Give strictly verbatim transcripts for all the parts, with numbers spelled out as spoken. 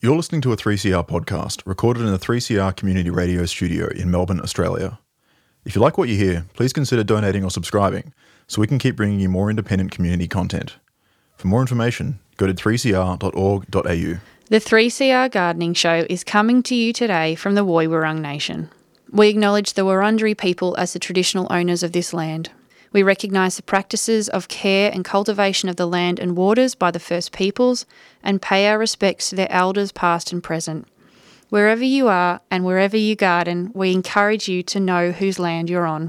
You're listening to a three C R podcast recorded in the three C R Community Radio Studio in Melbourne, Australia. If you like what you hear, please consider donating or subscribing so we can keep bringing you more independent community content. For more information, go to three c r dot org dot a u. The three C R Gardening Show is coming to you today from the Woy Wurrung Nation. We acknowledge the Wurundjeri people as the traditional owners of this land. We recognise the practices of care and cultivation of the land and waters by the First Peoples and pay our respects to their elders past and present. Wherever you are and wherever you garden, we encourage you to know whose land you're on.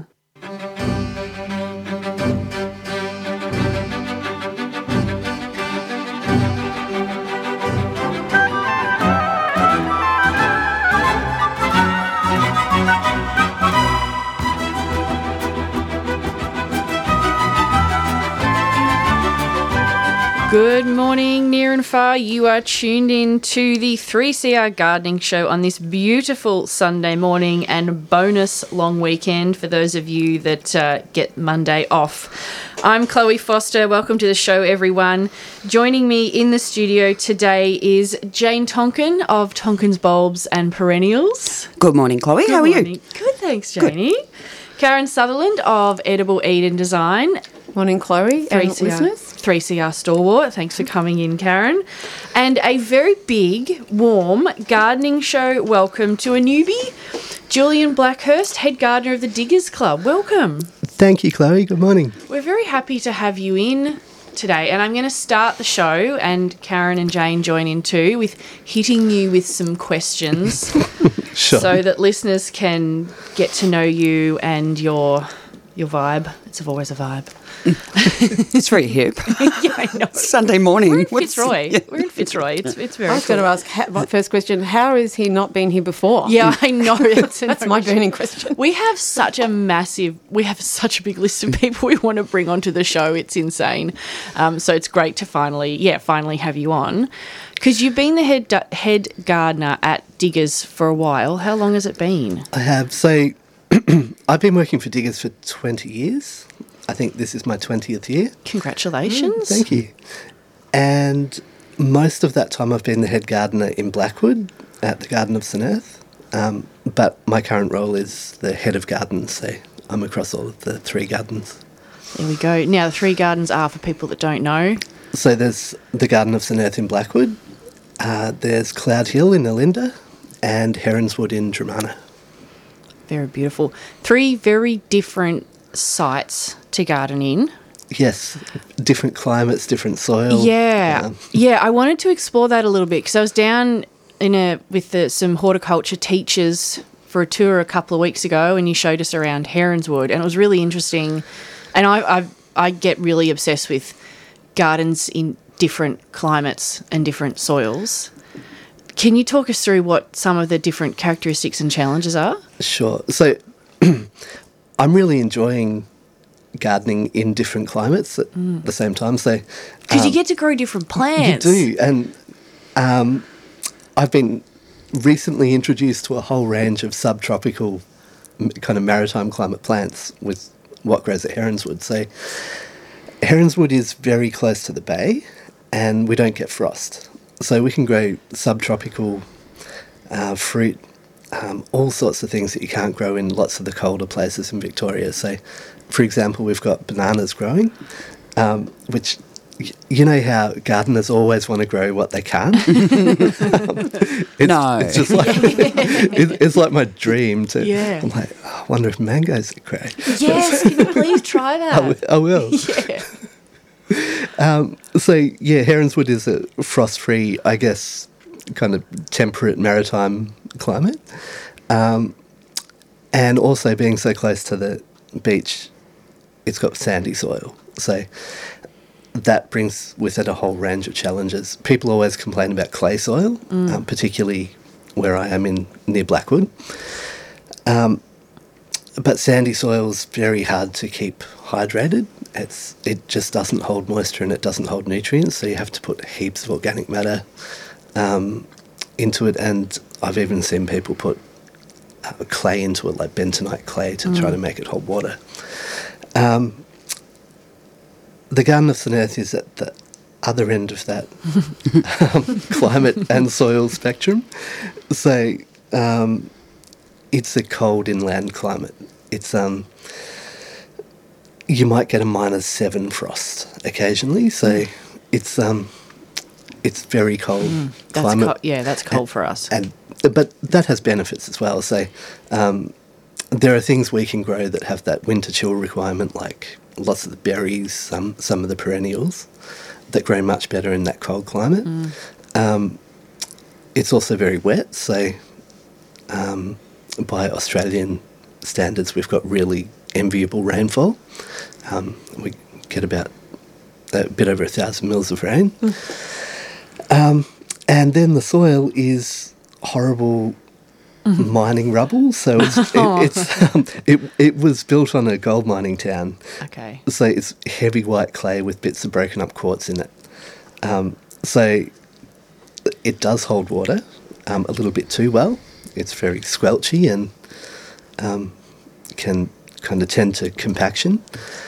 Good morning, near and far. You are tuned in to the three C R Gardening Show on this beautiful Sunday morning and bonus long weekend for those of you that uh, get Monday off. I'm Chloe Foster. Welcome to the show, everyone. Joining me in the studio today is Jane Tonkin of Tonkin's Bulbs and Perennials. Good morning, Chloe. Good How are morning. you? Good, thanks, Janie. Good. Karen Sutherland of Edible Eden Design. Morning, Chloe and listeners. three C R Stalwart. Thanks for coming in, Karen. And a very big, warm gardening show welcome to a newbie, Julian Blackhurst, head gardener of the Diggers Club. Welcome. Thank you, Chloe. Good morning. We're very happy to have you in today, and I'm going to start the show, and Karen and Jane join in too, with hitting you with some questions Sure. so that listeners can get to know you and your your vibe. It's always a vibe. It's very hip. Yeah, I know. Sunday morning. We're in What's- Fitzroy. yeah. We're in Fitzroy. It's it's very I was cool. going to ask, ha- my first question, how has he not been here before? Yeah, I know. That's, That's my burning question. We have such a massive, we have such a big list of people we want to bring onto the show. It's insane. Um, so it's great to finally, yeah, finally have you on. Because you've been the head head gardener at Diggers for a while. How long has it been? I have. So I've been working for Diggers for twenty years. I think this is my twentieth year. Congratulations. Thank you. And most of that time I've been the head gardener in Blackwood at the Garden of St Earth. Um, but my current role is the head of gardens, so I'm across all of the three gardens. There we go. Now, the three gardens are, for people that don't know. So there's the Garden of St Earth in Blackwood, uh, there's Cloud Hill in Olinda, and Heronswood in Dramana. Very beautiful. Three very different sites to garden in. Yes, different climates, different soil. Yeah, Um, yeah. I wanted to explore that a little bit because I was down in a with the, some horticulture teachers for a tour a couple of weeks ago, and you showed us around Heronswood, and it was really interesting. And I I, I get really obsessed with gardens in different climates and different soils. Can you talk us through what some of the different characteristics and challenges are? Sure. So I'm really enjoying gardening in different climates at mm. the same time. So Because um, you get to grow different plants. You do. And um, I've been recently introduced to a whole range of subtropical m- kind of maritime climate plants with what grows at Heronswood. So Heronswood is very close to the bay and we don't get frost. So we can grow subtropical uh, fruit, um, all sorts of things that you can't grow in lots of the colder places in Victoria. So, for example, we've got bananas growing, um, which y- you know how gardeners always want to grow what they can. um, it's, No. it's just like it, it's like my dream to. Yeah. I'm like, oh, I wonder if mangoes are great. Yes, can you please try that? I, w- I will. Yeah. Um, so, yeah, Heronswood is a frost-free, I guess, kind of temperate maritime climate. Um, and also being so close to the beach, it's got sandy soil. So that brings with it a whole range of challenges. People always complain about clay soil, mm. um, particularly where I am in near Blackwood. Um, but sandy soil is very hard to keep hydrated. It's it just doesn't hold moisture and it doesn't hold nutrients, so you have to put heaps of organic matter um, into it. And I've even seen people put uh, clay into it, like bentonite clay, to mm. try to make it hold water. Um, the Garden of St Earth is at the other end of that um, climate and soil spectrum. So um, it's a cold inland climate. It's um, you might get a minus seven frost occasionally. So it's um, it's very cold Mm, that's climate. co- yeah, that's cold for us. And but that has benefits as well. So um, there are things we can grow that have that winter chill requirement, like lots of the berries, some some of the perennials that grow much better in that cold climate. Mm. Um, it's also very wet, so um, by Australian standards, we've got really enviable rainfall. Um, we get about a bit over a thousand mils of rain. Mm. Um, and then the soil is horrible mm-hmm. mining rubble. So it's, it, it's um, it, it was built on a gold mining town. Okay. So it's heavy white clay with bits of broken up quartz in it. Um, so it does hold water um, a little bit too well. It's very squelchy and um, can kind of tend to compaction.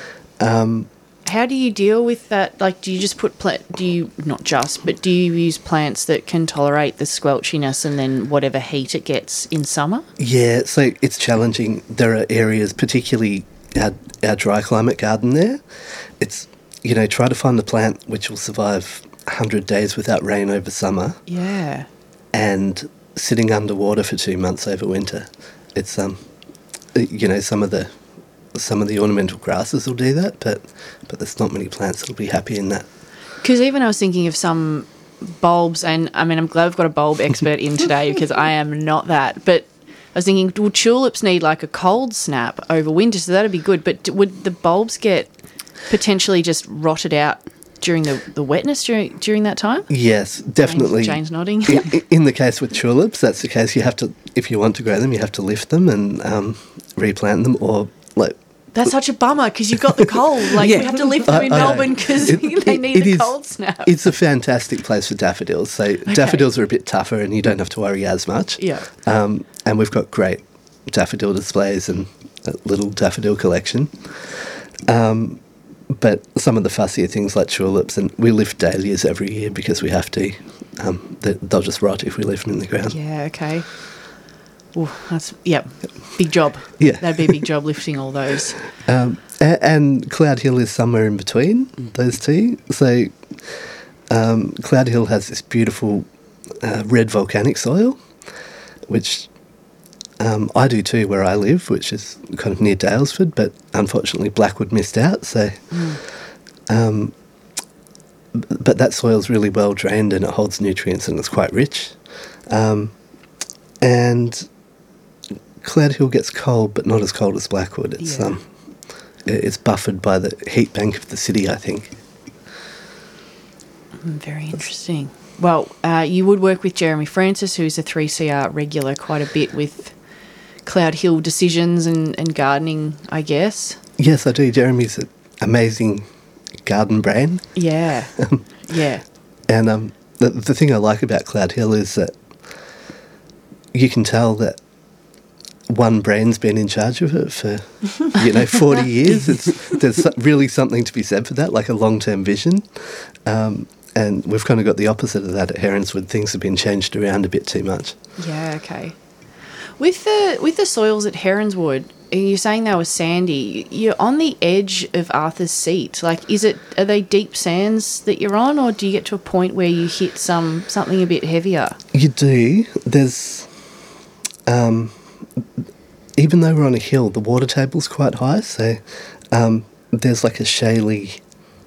Um, How do you deal with that? Like, do you just put pla- do you not just, but do you use plants that can tolerate the squelchiness and then whatever heat it gets in summer? Yeah, so it's challenging. There are areas, particularly our, our dry climate garden there. It's, you know, try to find a plant which will survive one hundred days without rain over summer. Yeah. And sitting underwater for two months over winter. It's, um, you know, some of the some of the ornamental grasses will do that, but but there's not many plants that'll be happy in that. Because even I was thinking of some bulbs, and I mean, I'm glad I've got a bulb expert in today because I am not that. But I was thinking, will tulips need like a cold snap over winter? So that'd be good. But would the bulbs get potentially just rotted out during the, the wetness during during that time? Yes, definitely. Jane's, Jane's nodding. in, in the case with tulips, that's the case. You have to, if you want to grow them, you have to lift them and um, replant them, or like. That's such a bummer because you've got the cold. Like Yeah. we have to live them in I- I know. Melbourne because It- they it- need it a is- cold snap. It's a fantastic place for daffodils. So daffodils are a bit tougher and you don't have to worry as much. Yeah. Um, and we've got great daffodil displays and a little daffodil collection. Um, but some of the fussier things like tulips, and we lift dahlias every year because we have to. Um, they, they'll just rot if we leave them in the ground. Yeah, okay. Ooh, that's, yep, big job. Yeah. That'd be a big job lifting all those. Um, a- and Cloud Hill is somewhere in between those two. So um, Cloud Hill has this beautiful uh, red volcanic soil, which um, I do too where I live, which is kind of near Dalesford, but unfortunately Blackwood missed out. So, Mm. um, b- but that soil's really well drained and it holds nutrients and it's quite rich. Um, and Cloud Hill gets cold, but not as cold as Blackwood. It's Yeah. um, i- it's buffered by the heat bank of the city, I think. Mm, very interesting. Well, uh, you would work with Jeremy Francis, who's a three C R regular, quite a bit with Cloud Hill decisions and, and gardening, I guess. Yes, I do. Jeremy's an amazing garden brain, Yeah. yeah. and um, the the thing I like about Cloud Hill is that you can tell that one brain's been in charge of it for, you know, forty years. It's, there's so- really something to be said for that, like a long-term vision. Um, and we've kind of got the opposite of that at Heronswood. Things have been changed around a bit too much. Yeah, okay. With the with the soils at Heronswood, you're saying they were sandy. You're on the edge of Arthur's Seat. Like, is it are they deep sands that you're on, or do you get to a point where you hit some something a bit heavier? You do. There's, um, even though we're on a hill, the water table's quite high, so um, there's like a shaly,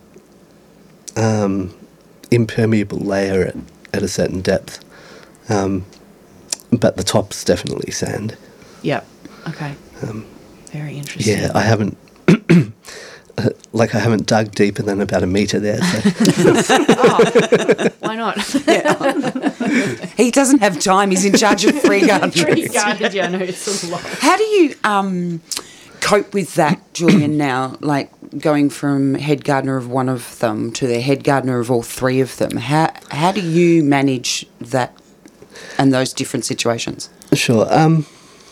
um, impermeable layer at, at a certain depth. Um, but the top's definitely sand. Yep. Okay. Um, Very interesting. yeah, I haven't, uh, like I haven't dug deeper than about a metre there. So. Oh, why not? He doesn't have time. He's in charge of three gardens. Tree garden, yeah, no, it's a lot. How do you um, cope with that, Julian, now, like going from head gardener of one of them to the head gardener of all three of them? How, how do you manage that and those different situations? Sure. Um,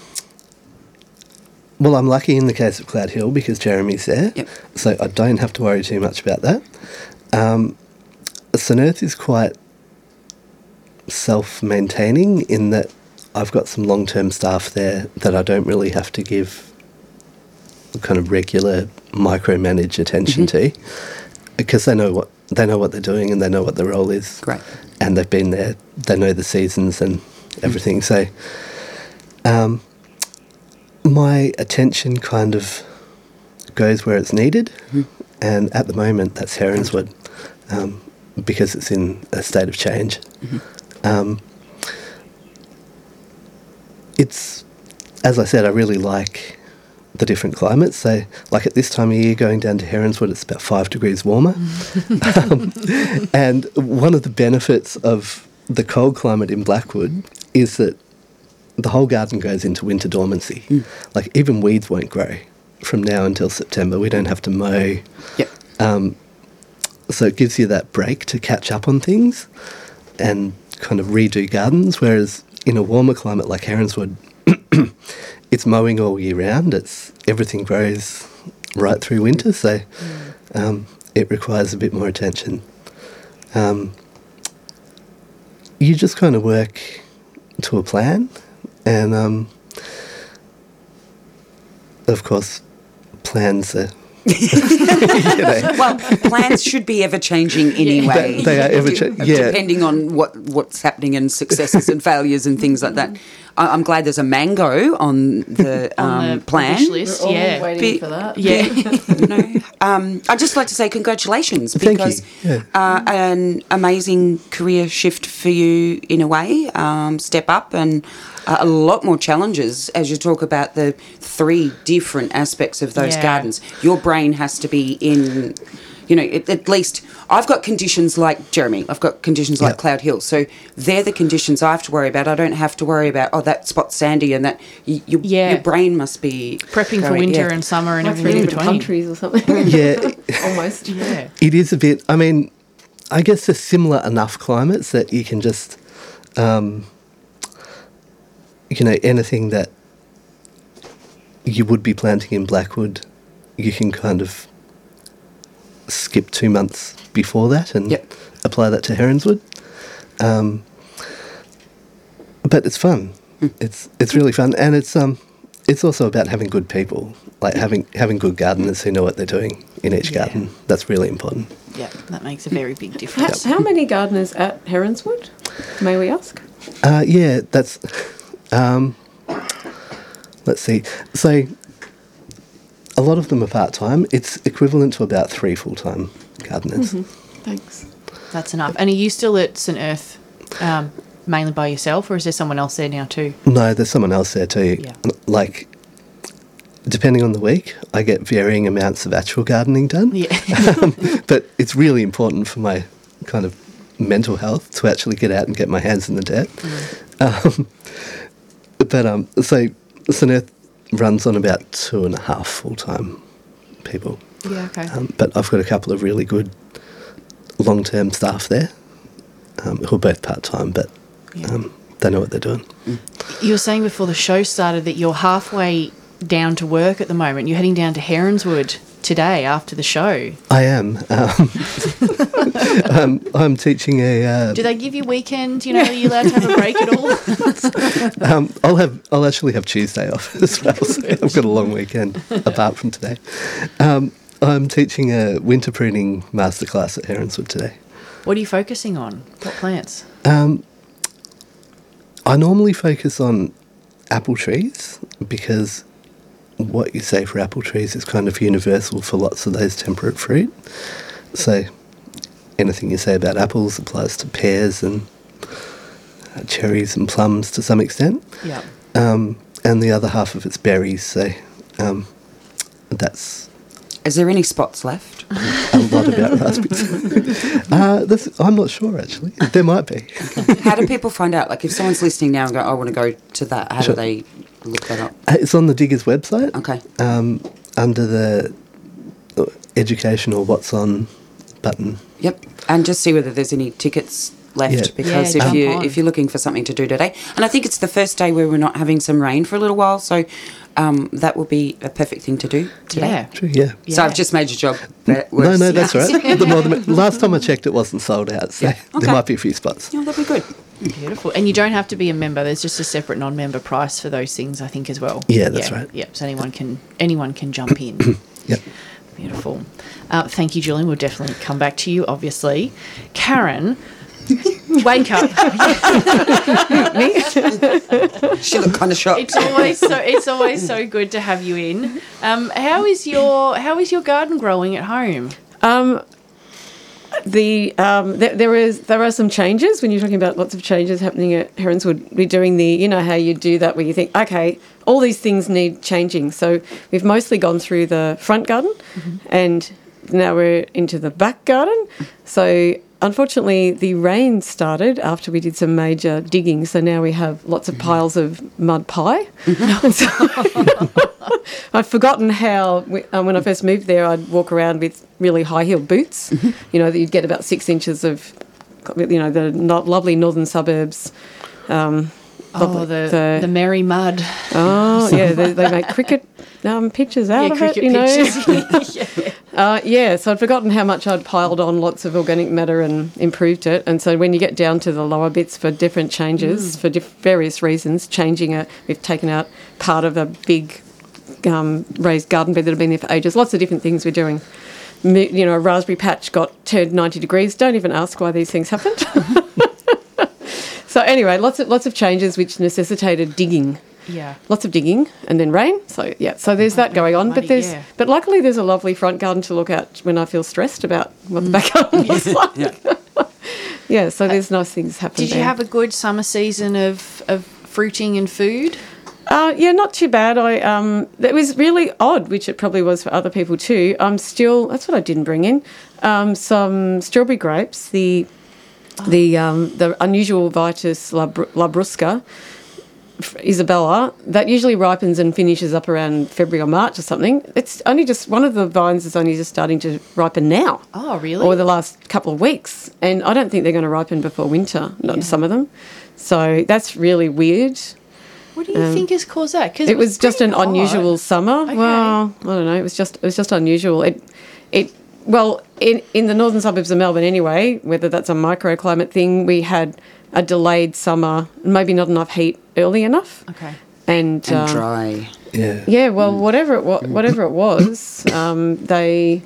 well, I'm lucky in the case of Cloud Hill because Jeremy's there, Yep. so I don't have to worry too much about that. Um, St Earth is quite self-maintaining in that I've got some long-term staff there that I don't really have to give kind of regular micromanage attention Mm-hmm. to, because they know what they know what they're doing and they know what the role is. Great. And they've been there. They know the seasons and everything. So, um, my attention kind of goes where it's needed, Mm-hmm. and at the moment that's Heronswood, um, because it's in a state of change. Mm-hmm. Um, it's, as I said, I really like the different climates. So, like at this time of year, going down to Heronswood, it's about five degrees warmer. um, and one of the benefits of the cold climate in Blackwood is that the whole garden goes into winter dormancy. Mm. Like even weeds won't grow from now until September. We don't have to mow. Yep. Um, so it gives you that break to catch up on things and kind of redo gardens, whereas in a warmer climate like Heronswood, it's mowing all year round. It's everything grows right through winter, so um, it requires a bit more attention. Um, you just kind of work to a plan, and um, of course, plans are. you know, Well, plans should be ever changing anyway. They- they are ever cha- yeah. Depending on what, what's happening and successes and failures and things like that. I, I'm glad there's a mango on the, um, On the plan. wish list, We're all yeah. waiting Be- for that. Yeah. you know, um, I'd just like to say congratulations Thank you. because Yeah. uh, an amazing career shift for you in a way, um, step up and uh, a lot more challenges as you talk about the three different aspects of those Yeah. gardens. Your brain has to be in, you know, at, at least I've got conditions like Jeremy, I've got conditions like Yeah. Cloud Hill. So they're the conditions I have to worry about. I don't have to worry about, oh, that spot's sandy and that you, you, Yeah. your brain must be Prepping for going- winter yeah. and summer and Like three everything in different between. countries or something. yeah, Almost. Yeah. it is a bit. I mean, I guess there's similar enough climates that you can just, um, you know, anything that you would be planting in Blackwood, you can kind of skip two months before that and Yep. apply that to Heronswood. Um, but it's fun. It's it's really fun, and it's um it's also about having good people, like having having good gardeners who know what they're doing in each Yeah. garden. That's really important. Yeah, that makes a very big How, difference. how many gardeners at Heronswood, may we ask? Uh, yeah, that's. Um, let's see. So, a lot of them are part time. It's equivalent to about three full time gardeners. Thanks. That's enough. And are you still at St Earth um, mainly by yourself, or is there someone else there now too? No, there's someone else there too. Yeah. Like, depending on the week, I get varying amounts of actual gardening done. Yeah. um, but it's really important for my kind of mental health to actually get out and get my hands in the dirt. Um, but um, so St Earth runs on about two and a half full time people. Yeah, okay. Um, but I've got a couple of really good long term staff there um, who are both part time, but Yeah. um, they know what they're doing. You were saying before the show started that you're halfway down to work at the moment. You're heading down to Heronswood today after the show. I am. Um, um, I'm teaching a. Uh, Do they give you weekend? You know, are you allowed to have a break at all? um, I'll have. I'll actually have Tuesday off as well. So I've got a long weekend apart from today. Um, I'm teaching a winter pruning masterclass at Heronswood today. What are you focusing on? What plants? Um, I normally focus on apple trees because what you say for apple trees is kind of universal for lots of those temperate fruit. So anything you say about apples applies to pears and uh, cherries and plums to some extent. Yeah. Um, and the other half of it's berries. So um, that's Is there any spots left? a lot about raspberries. uh, that's, I'm not sure, actually. There might be. How do people find out? Like if someone's listening now and go, I want to go to that, how Sure. do they look that up? Uh, It's on the Diggers website. Okay. Um, under the uh, education or what's on button. Yep. And just see whether there's any tickets left Yeah. because Yeah, if jump you on. if you're looking for something to do today, and I think it's the first day where we're not having some rain for a little while, so um, that will be a perfect thing to do today. Yeah. True, yeah. So Yeah. I've just made your job better- No, worse. no, that's all right. The more the, last time I checked, it wasn't sold out, so Okay. there might be a few spots. Oh, that'd be good. Beautiful. And you don't have to be a member. There's just a separate non-member price for those things, I think, as well. Yeah, that's right. Yeah, so anyone can anyone can jump in. Yep. Beautiful. Uh, thank you, Julian. We'll definitely come back to you, obviously. Karen, wake up. She looked kind of shocked. It's always so. It's always so good to have you in. Um, how is your How is your garden growing at home? Um, the um, there, there is there are some changes when you're talking about lots of changes happening at Heronswood. We're doing the you know how you do that where you think okay all these things need changing. So we've mostly gone through the front garden, and now we're into the back garden. So unfortunately, the rain started after we did some major digging. So now we have lots of piles of mud pie. So I've forgotten how, we, um, when I first moved there, I'd walk around with really high-heeled boots, you know, that you'd get about six inches of, you know, the no- lovely northern suburbs. Um, Oh, lovely- the, the merry mud. Oh, yeah, they, they make cricket um, pictures out Yeah, of cricket it, you know. pictures. Yeah. Uh, yeah, so I'd forgotten how much I'd piled on lots of organic matter and improved it. And so when you get down to the lower bits for different changes, for diff- various reasons, changing it, we've taken out part of a big um, raised garden bed that had been there for ages. Lots of different things we're doing. Mo- You know, a raspberry patch got turned ninety degrees. Don't even ask why these things happened. So anyway, lots of lots of changes which necessitated digging. Yeah. Lots of digging and then rain. So yeah, so there's that going on. Bloody But there's yeah. but luckily there's a lovely front garden to look at when I feel stressed about what the back garden looks like. Yeah. Yeah, so there's nice things happening. Did you have a good summer season of, of fruiting and food? Uh, yeah, not too bad. I um, it was really odd, which it probably was for other people too. I'm still. That's what I didn't bring in. Um, some strawberry grapes. The the um, the unusual Vitis labr- labrusca, f- Isabella, that usually ripens and finishes up around February or March or something. It's only just one of the vines is only just starting to ripen now. Oh, really? Or the last couple of weeks, and I don't think they're going to ripen before winter. Not Yeah. some of them. So that's really weird. What do you um, think has caused that? Because It was just an pretty unusual hot. summer. Okay. Well, I don't know. It was just it was just unusual. It it well in in the northern suburbs of Melbourne anyway. Whether that's a microclimate thing, we had a delayed summer, maybe not enough heat early enough, Okay. and, And uh, dry. Yeah. yeah. Well, whatever it was, whatever it was, um, they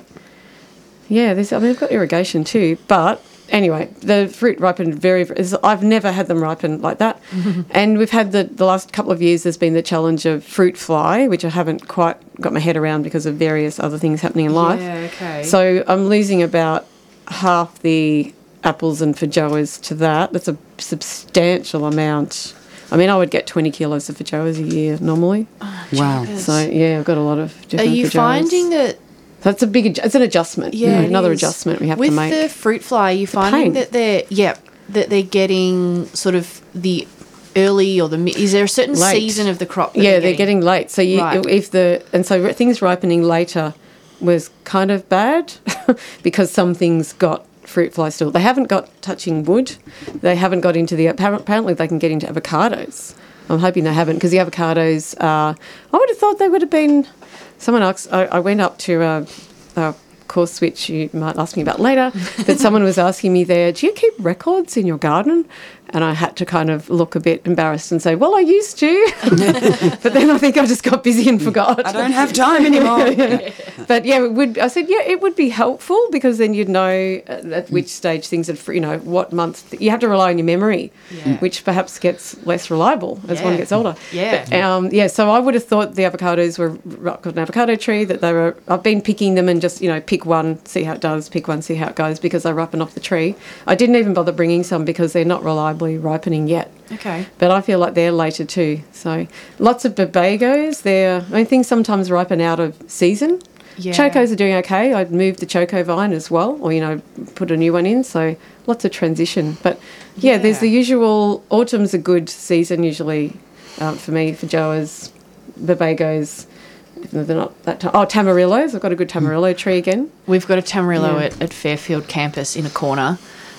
yeah. There's I mean they've got irrigation too, but. Anyway, the fruit ripened very, very... I've never had them ripen like that. And we've had the, the last couple of years, there's been the challenge of fruit fly, which I haven't quite got my head around because of various other things happening in life. Yeah, okay. So I'm losing about half the apples and feijoas to that. That's a substantial amount. I mean, I would get twenty kilos of feijoas a year normally. Wow. So, yeah, I've got a lot of Are different you feijoas. finding that... That's a big... adj- It's an adjustment. Yeah, it another is. adjustment we have With to make. the fruit fly, are you finding pain. that they're... Yeah, that they're getting sort of the early or the... mi- Is there a certain Late. season of the crop that Yeah, they're they're getting? getting late. So you, Right. if the and so things ripening later was kind of bad because some things got fruit fly still. They haven't got touching wood. They haven't got into the apparently they can get into avocados. I'm hoping they haven't because the avocados. Uh, I would have thought they would have been. Someone else. I, I went up to a, a course which you might ask me about later. But someone was asking me there, do you keep records in your garden? And I had to kind of look a bit embarrassed and say, well, I used to. But then I think I just got busy and forgot. I don't have time anymore. But yeah, it would. I said, yeah, it would be helpful because then you'd know at which stage things are, you know, what month. You have to rely on your memory, Yeah. which perhaps gets less reliable as one Yeah. gets older. Yeah. But, um, yeah, so I would have thought the avocados were, got an avocado tree, that they were, I've been picking them and just, you know, pick one, see how it does, pick one, see how it goes because they ripen off the tree. I didn't even bother bringing some because they're not reliably ripening yet. Okay. But I feel like they're later too. So lots of babagos. They're, I mean, things sometimes ripen out of season. Yeah. Chocos are doing okay. I'd moved the choco vine as well, or, you know, put a new one in. So lots of transition. But, yeah, Yeah. there's the usual, autumn's a good season usually um, for me, for Joas, babagos. Even though they're not that time. Oh, tamarillos. I've got a good tamarillo tree again. We've got a Tamarillo Yeah. at, at Fairfield campus in a corner.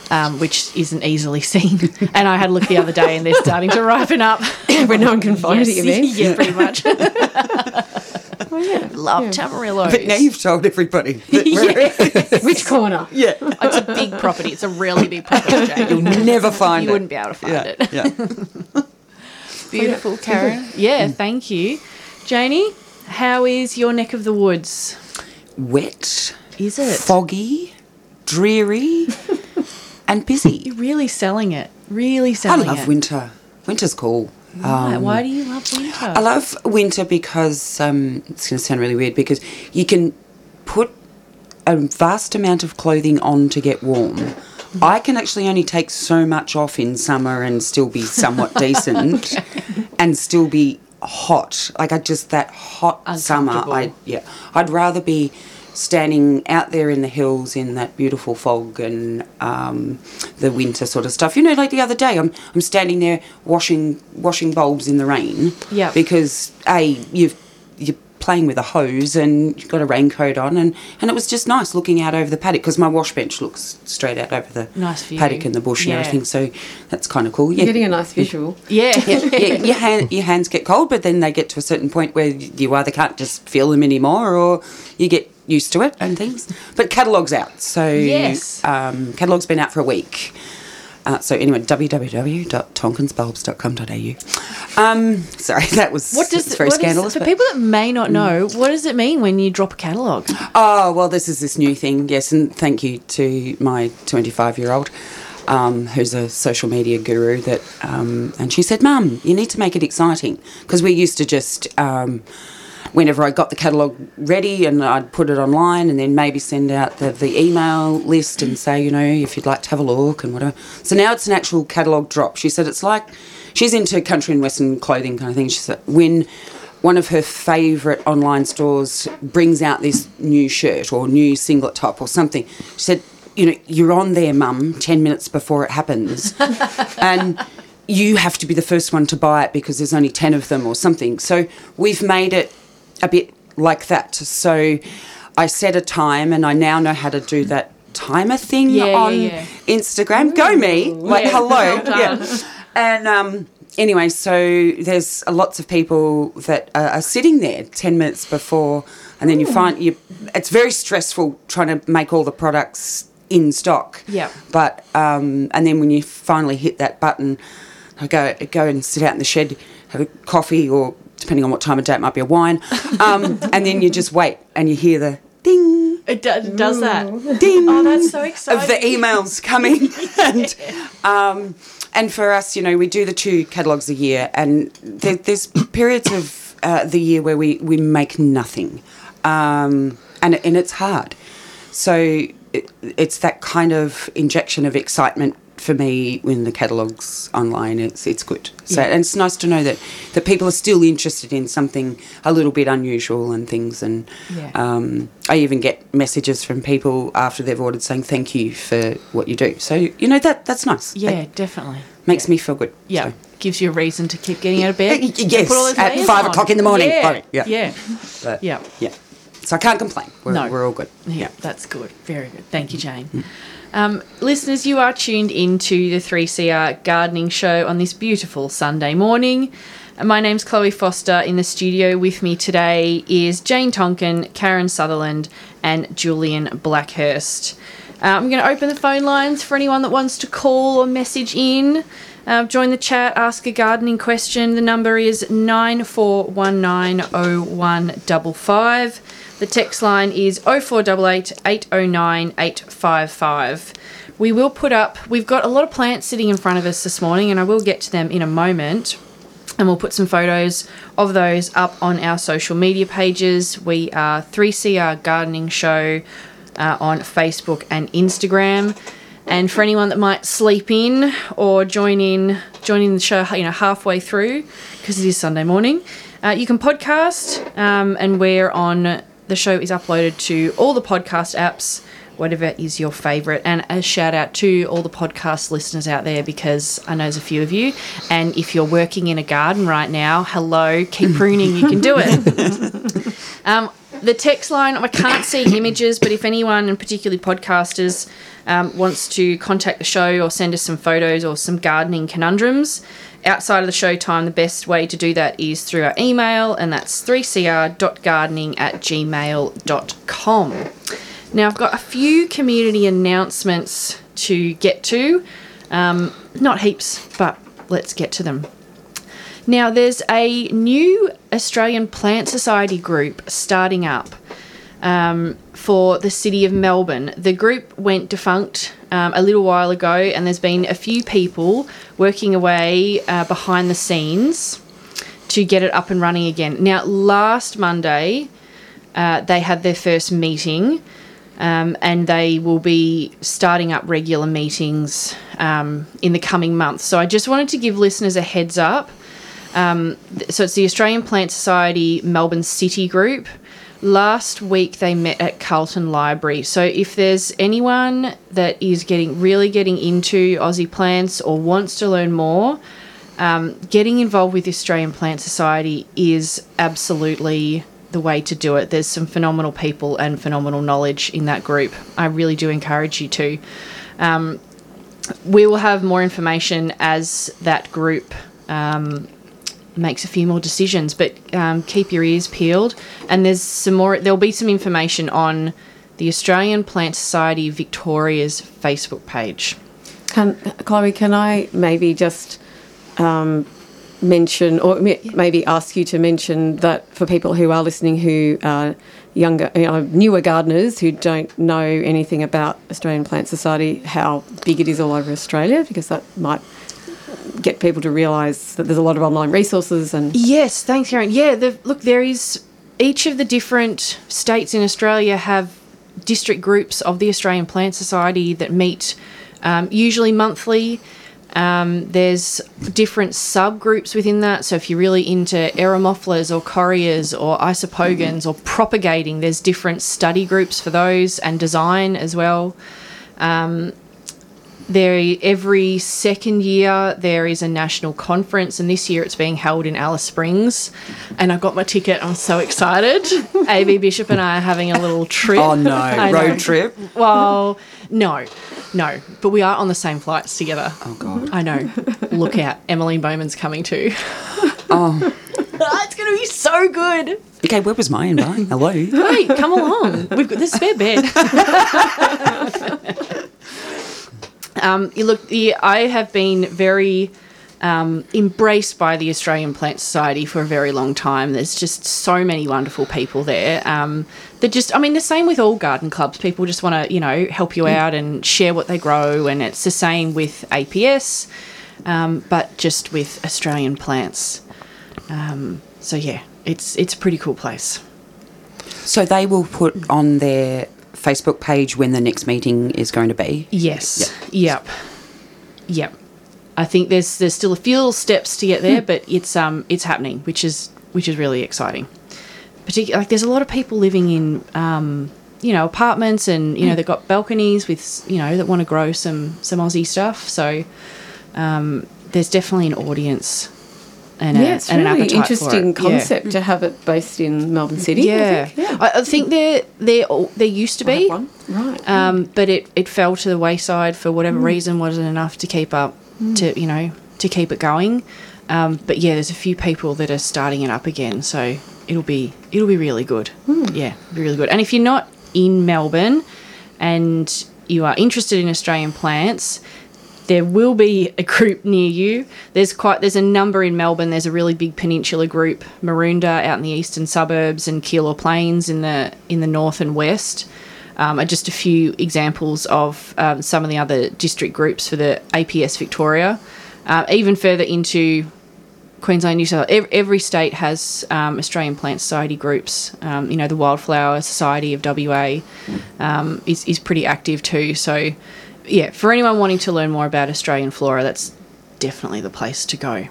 um, which isn't easily seen. And I had a look the other day and they're starting to ripen up. Where no one can find Yes, it, you mean? Yeah, pretty much. Oh, yeah. Love Yeah. Tamarillos. But now you've told everybody. That we're- Which corner? yeah. It's a big property. It's a really big property, Jane. You'll never find You it. wouldn't be able to find yeah. it. Yeah. Beautiful, Karen. Yeah, thank you. Janie, how is your neck of the woods? Wet, Is it? foggy, dreary, and busy. You're really selling it. Really I selling love it. winter. Winter's cool. Why? Um, Why do you love winter? I love winter because um, it's going to sound really weird because you can put a vast amount of clothing on to get warm. I can actually only take so much off in summer and still be somewhat decent and still be hot. Like I just that hot summer. Uncomfortable. I yeah. I'd rather be standing out there in the hills in that beautiful fog and um, the winter sort of stuff. You know, like the other day, I'm I'm standing there washing washing bulbs in the rain. Yeah. Because a you've you're playing with a hose and you've got a raincoat on and, and it was just nice looking out over the paddock because my wash bench looks straight out over the Nice view. paddock and the bush Yeah. and everything. So that's kind of cool. Yeah. You're getting a nice visual. yeah. yeah, yeah, your, hand, your hands get cold, but then they get to a certain point where you either can't just feel them anymore or you get used to it and things. But catalogue's out. So Yes. um, catalogue's been out for a week. Uh, so anyway, w w w dot tonkins bulbs dot com dot a u. Um, sorry, that was What does it's very what is- scandalous. for but- people that may not know? What does it mean when you drop a catalogue? Oh, well, this is this new thing, yes, and thank you to my twenty-five-year-old, um, who's a social media guru, that, um, and she said, Mum, you need to make it exciting, because we used to just, um, whenever I got the catalogue ready and I'd put it online and then maybe send out the, the email list and say, you know, if you'd like to have a look and whatever. So now it's an actual catalogue drop. She said it's like, she's into country and western clothing kind of thing. She said when one of her favourite online stores brings out this new shirt or new singlet top or something, she said, you know, you're on there, Mum, ten minutes before it happens. And you have to be the first one to buy it because there's only ten of them or something. So we've made it a bit like that. So I set a time and I now know how to do that timer thing Yeah, yeah, on yeah. Instagram. Go me. Like, Yeah, hello. well done. Yeah. And um, anyway, so there's lots of people that are, are sitting there ten minutes before, and then you find you. It's very stressful trying to make all the products in stock. Yeah. But um, and then when you finally hit that button, I go go and sit out in the shed, have a coffee, or depending on what time of day, it might be a wine, um, and then you just wait and you hear the ding. It do- does that. Ding. Oh, that's so Of exciting. the emails coming. and, um, and for us, you know, we do the two catalogues a year, and there, there's periods of uh, the year where we, we make nothing. Um, and, and it's hard. So it, it's that kind of injection of excitement for me when the catalogue's online. It's it's good. So Yeah. and it's nice to know that, that people are still interested in something a little bit unusual and things. And Yeah. um, I even get messages from people after they've ordered saying thank you for what you do. So you know that that's nice. Yeah, It definitely. makes me feel good. Yeah. So. Gives you a reason to keep getting out of bed. Y- y- yes, Put all those at layers five on. o'clock in the morning. Yeah. Oh, yeah. Yeah. But, Yeah. yeah. So I can't complain. We're, No. we're all good. Yeah, that's good. Very good. Thank you, Jane. Um, listeners, you are tuned into the three C R Gardening Show on this beautiful Sunday morning. Uh, My name's Chloe Foster. In the studio with me today is Jane Tonkin, Karen Sutherland, and Julian Blackhurst. Uh, I'm going to open the phone lines for anyone that wants to call or message in. Uh, join the chat, ask a gardening question. The number is nine four one nine oh one five five. The text line is oh four eight eight, eight oh nine, eight five five. We will put up, we've got a lot of plants sitting in front of us this morning, and I will get to them in a moment. And we'll put some photos of those up on our social media pages. We are three C R Gardening Show uh, on Facebook and Instagram. And for anyone that might sleep in or join in, joining the show, you know, halfway through, because it is Sunday morning, uh, you can podcast, um, and we're on. The show is uploaded to all the podcast apps, whatever is your favourite. And a shout out to all the podcast listeners out there, because I know there's a few of you. And if you're working in a garden right now, hello, keep pruning, you can do it. um, the text line, I can't see images, but if anyone, and particularly podcasters, um, wants to contact the show or send us some photos or some gardening conundrums outside of the show time, the best way to do that is through our email, and that's three c r dot gardening at gmail dot com. Now, I've got a few community announcements to get to. Um, not heaps, but let's get to them. Now, there's a new Australian Plant Society group starting up um, for the City of Melbourne. The group went defunct um, a little while ago, and there's been a few people working away uh, behind the scenes to get it up and running again. Now, last Monday, uh, they had their first meeting, um, and they will be starting up regular meetings um, in the coming months. So I just wanted to give listeners a heads up. Um, so it's the Australian Plant Society Melbourne City Group. Last week they met at Carlton Library. So if there's anyone that is getting really getting into Aussie plants or wants to learn more, um, getting involved with the Australian Plant Society is absolutely the way to do it. There's some phenomenal people and phenomenal knowledge in that group. I really do encourage you to. Um, we will have more information as that group um, makes a few more decisions, but um, keep your ears peeled. And there's some more, there'll be some information on the Australian Plant Society Victoria's Facebook page. Can, Chloe, can I maybe just um, mention, or maybe ask you to mention that for people who are listening who are younger, you know, newer gardeners who don't know anything about Australian Plant Society, how big it is all over Australia, because that might get people to realise that there's a lot of online resources. And yes, thanks, Karen. Yeah, the, look, there is, each of the different states in Australia have district groups of the Australian Plant Society that meet um, usually monthly. Um, there's different subgroups within that. So if you're really into aeromophilas or coreas or isopogons or propagating, there's different study groups for those, and design as well. Um, There, every second year there is a national conference, and this year it's being held in Alice Springs, and I got my ticket. I'm so excited. A B Bishop and I are having a little trip. Oh no, I road know. trip? Well, no, no, but we are on the same flights together. Oh God. I know. Look out, Emmeline Bowman's coming too. Oh. It's going to be so good. Okay, where was my invite? Hello. Hey, come along. We've got this spare bed. Um, you look, the, I have been very um, embraced by the Australian Plant Society for a very long time. There's just so many wonderful people there. Um, that just, I mean, the same with all garden clubs. People just want to, you know, help you out and share what they grow, and it's the same with A P S, um, but just with Australian plants. Um, so yeah, it's it's a pretty cool place. So they will put on their Facebook page when the next meeting is going to be? Yes. Yep. Yep. Yep. I think there's there's still a few little steps to get there, but it's um it's happening, which is which is really exciting. Particularly, like, there's a lot of people living in um you know apartments, and you know they've got balconies with you know that want to grow some some Aussie stuff. So um, there's definitely an audience. And yeah, a, it's and really an interesting for it. concept yeah. to have it based in Melbourne City. Yeah, I think, yeah. I, I think there there all- there used to I be have one. Right. um, but it, it fell to the wayside for whatever mm. reason. Wasn't enough to keep up mm. to you know to keep it going. Um, but yeah, there's a few people that are starting it up again, so it'll be it'll be really good. Mm. Yeah, be really good. And if you're not in Melbourne and you are interested in Australian plants, there will be a group near you. There's quite there's a number in Melbourne. There's a really big peninsula group, Maroondah out in the eastern suburbs, and Keilor Plains in the in the north and west. Um, are just a few examples of um, some of the other district groups for the A P S Victoria. Uh, even further into Queensland, New South Wales, every, every state has um, Australian Plant Society groups. Um, you know, the Wildflower Society of W A um, is is pretty active too. So. Yeah, for anyone wanting to learn more about Australian flora, that's definitely the place to go.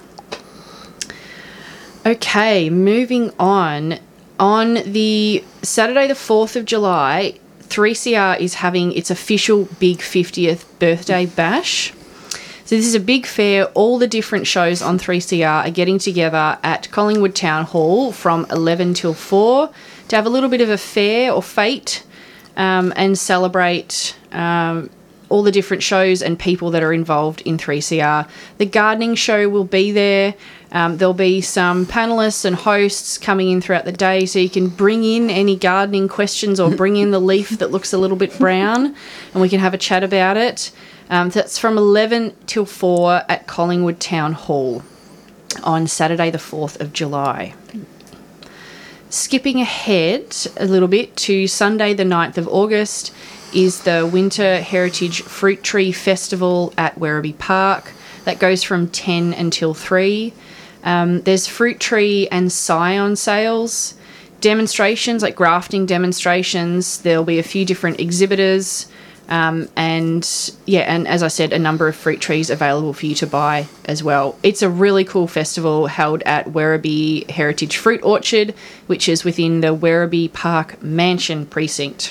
Okay, moving on. On the Saturday the fourth of July, three C R is having its official big fiftieth birthday bash. So this is a big fair. All the different shows on three C R are getting together at Collingwood Town Hall from eleven till four to have a little bit of a fair or fete um, and celebrate um, all the different shows and people that are involved in three C R. The gardening show will be there. Um, there'll be some panellists and hosts coming in throughout the day, so you can bring in any gardening questions or bring in the leaf that looks a little bit brown and we can have a chat about it. Um, that's from eleven till four at Collingwood Town Hall on Saturday the fourth of July. Skipping ahead a little bit to Sunday the ninth of August is the Winter Heritage Fruit Tree Festival at Werribee Park. That goes from ten until three. Um, there's fruit tree and scion sales, demonstrations like grafting demonstrations. There'll be a few different exhibitors. Um, and yeah, and as I said, a number of fruit trees available for you to buy as well. It's a really cool festival held at Werribee Heritage Fruit Orchard, which is within the Werribee Park Mansion precinct.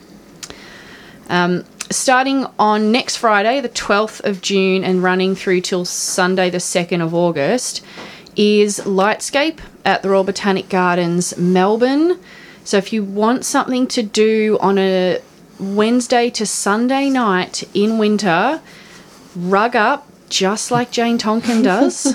Um, starting on next Friday, the twelfth of June, and running through till Sunday, the second of August, is Lightscape at the Royal Botanic Gardens, Melbourne. So if you want something to do on a Wednesday to Sunday night in winter, rug up just like Jane Tonkin does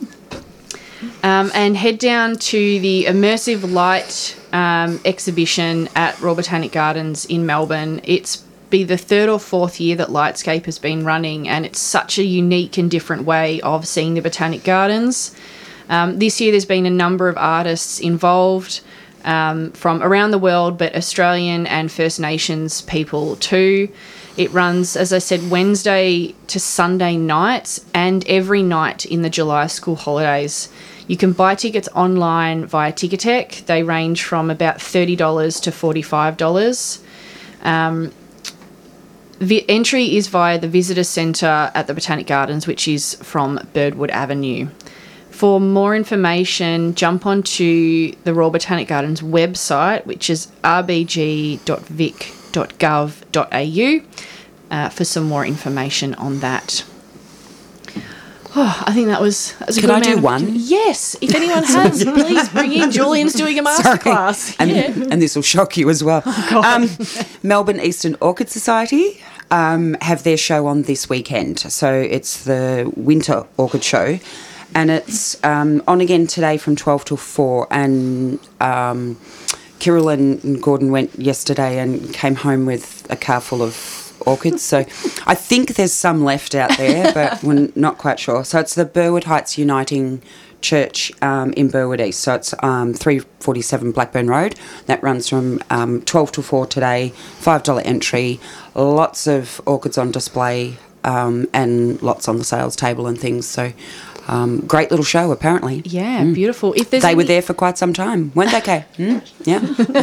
um, and head down to the Immersive Light um, exhibition at Royal Botanic Gardens in Melbourne. It's be the third or fourth year that Lightscape has been running, and it's such a unique and different way of seeing the Botanic Gardens. Um, this year there's been a number of artists involved Um, from around the world, but Australian and First Nations people too. It runs, as I said, Wednesday to Sunday nights and every night in the July school holidays. You can buy tickets online via Ticketek. They range from about thirty dollars to forty-five dollars. Um, the entry is via the Visitor Centre at the Botanic Gardens, which is from Birdwood Avenue. For more information, jump onto the Royal Botanic Gardens website, which is r b g dot vic dot gov dot a u, uh, for some more information on that. Oh, I think that was, that was a Can good I do amount. one? Yes. If anyone has, please bring in. Julian's doing a masterclass. And, Yeah. and this will shock you as well. Oh, um, Melbourne Eastern Orchid Society um, have their show on this weekend. So it's the Winter Orchid Show. And it's um, on again today from twelve till four. And um, Kirill and Gordon went yesterday and came home with a car full of orchids. So I think there's some left out there, but we're not quite sure. So it's the Burwood Heights Uniting Church um, in Burwood East. So it's um, three forty-seven Blackburn Road. That runs from um, twelve till four today, five dollars entry, lots of orchids on display um, and lots on the sales table and things. So um, great little show, apparently. Yeah, mm. Beautiful. If there's They any- were there for quite some time, weren't they, Kay? Mm? Yeah.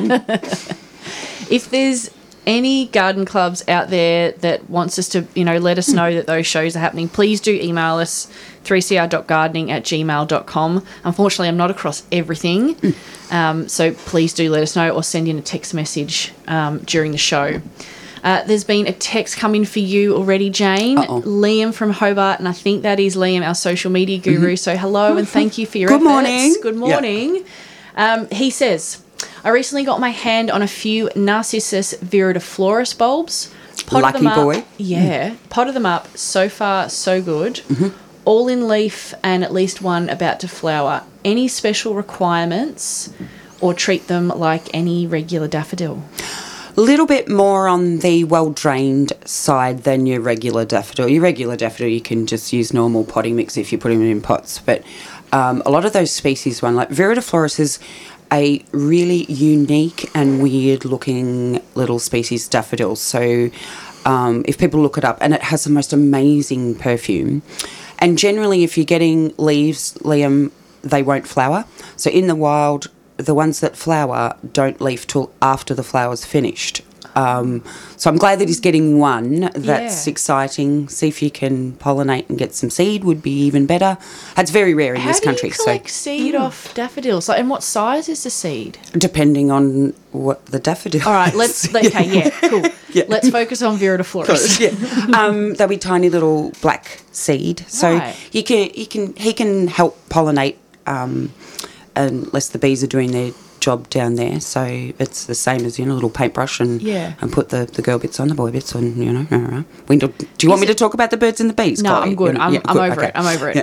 Mm. If there's any garden clubs out there that wants us to, you know, let us know that those shows are happening, please do email us, three c r dot gardening at gmail dot com. Unfortunately, I'm not across everything, um, so please do let us know or send in a text message um, during the show. Uh, there's been a text come in for you already, Jane. Uh-oh. Liam from Hobart, and I think that is Liam, our social media guru. Mm-hmm. So hello and thank you for your Good efforts. morning. Good morning. Yeah. Um, he says, I recently got my hand on a few Narcissus viridiflorus bulbs. Potted Lucky them up, boy. Yeah. Mm. Potted them up. So far, so good. Mm-hmm. All in leaf and at least one about to flower. Any special requirements or treat them like any regular daffodil? A little bit more on the well-drained side than your regular daffodil. Your regular daffodil, you can just use normal potting mix if you put them in pots. But um, a lot of those species, one like viridiflorus is a really unique and weird-looking little species daffodil. So um, if people look it up, and it has the most amazing perfume. And generally, if you're getting leaves, Liam, they won't flower. So in the wild, the ones that flower don't leaf till after the flower's finished. Um, so I'm glad that he's getting one. That's yeah. exciting. See if you can pollinate and get some seed would be even better. It's very rare in How this do you country. collect so seed mm. off daffodils? Like, and what size is the seed? depending on what the daffodil All right, is. let's, okay, yeah, cool. Yeah. Let's focus on viridiflorus. yeah. Um, they'll be tiny little black seed. So Right. you can you can he can help pollinate um, unless the bees are doing their job down there. So it's the same as, you know, a little paintbrush and Yeah. and put the, the girl bits on the boy bits and, you know. Uh, we do, do you want Is me it- to talk about the birds and the bees? No, Chloe? I'm good. You know, I'm, yeah, I'm good, over okay. it. I'm over it.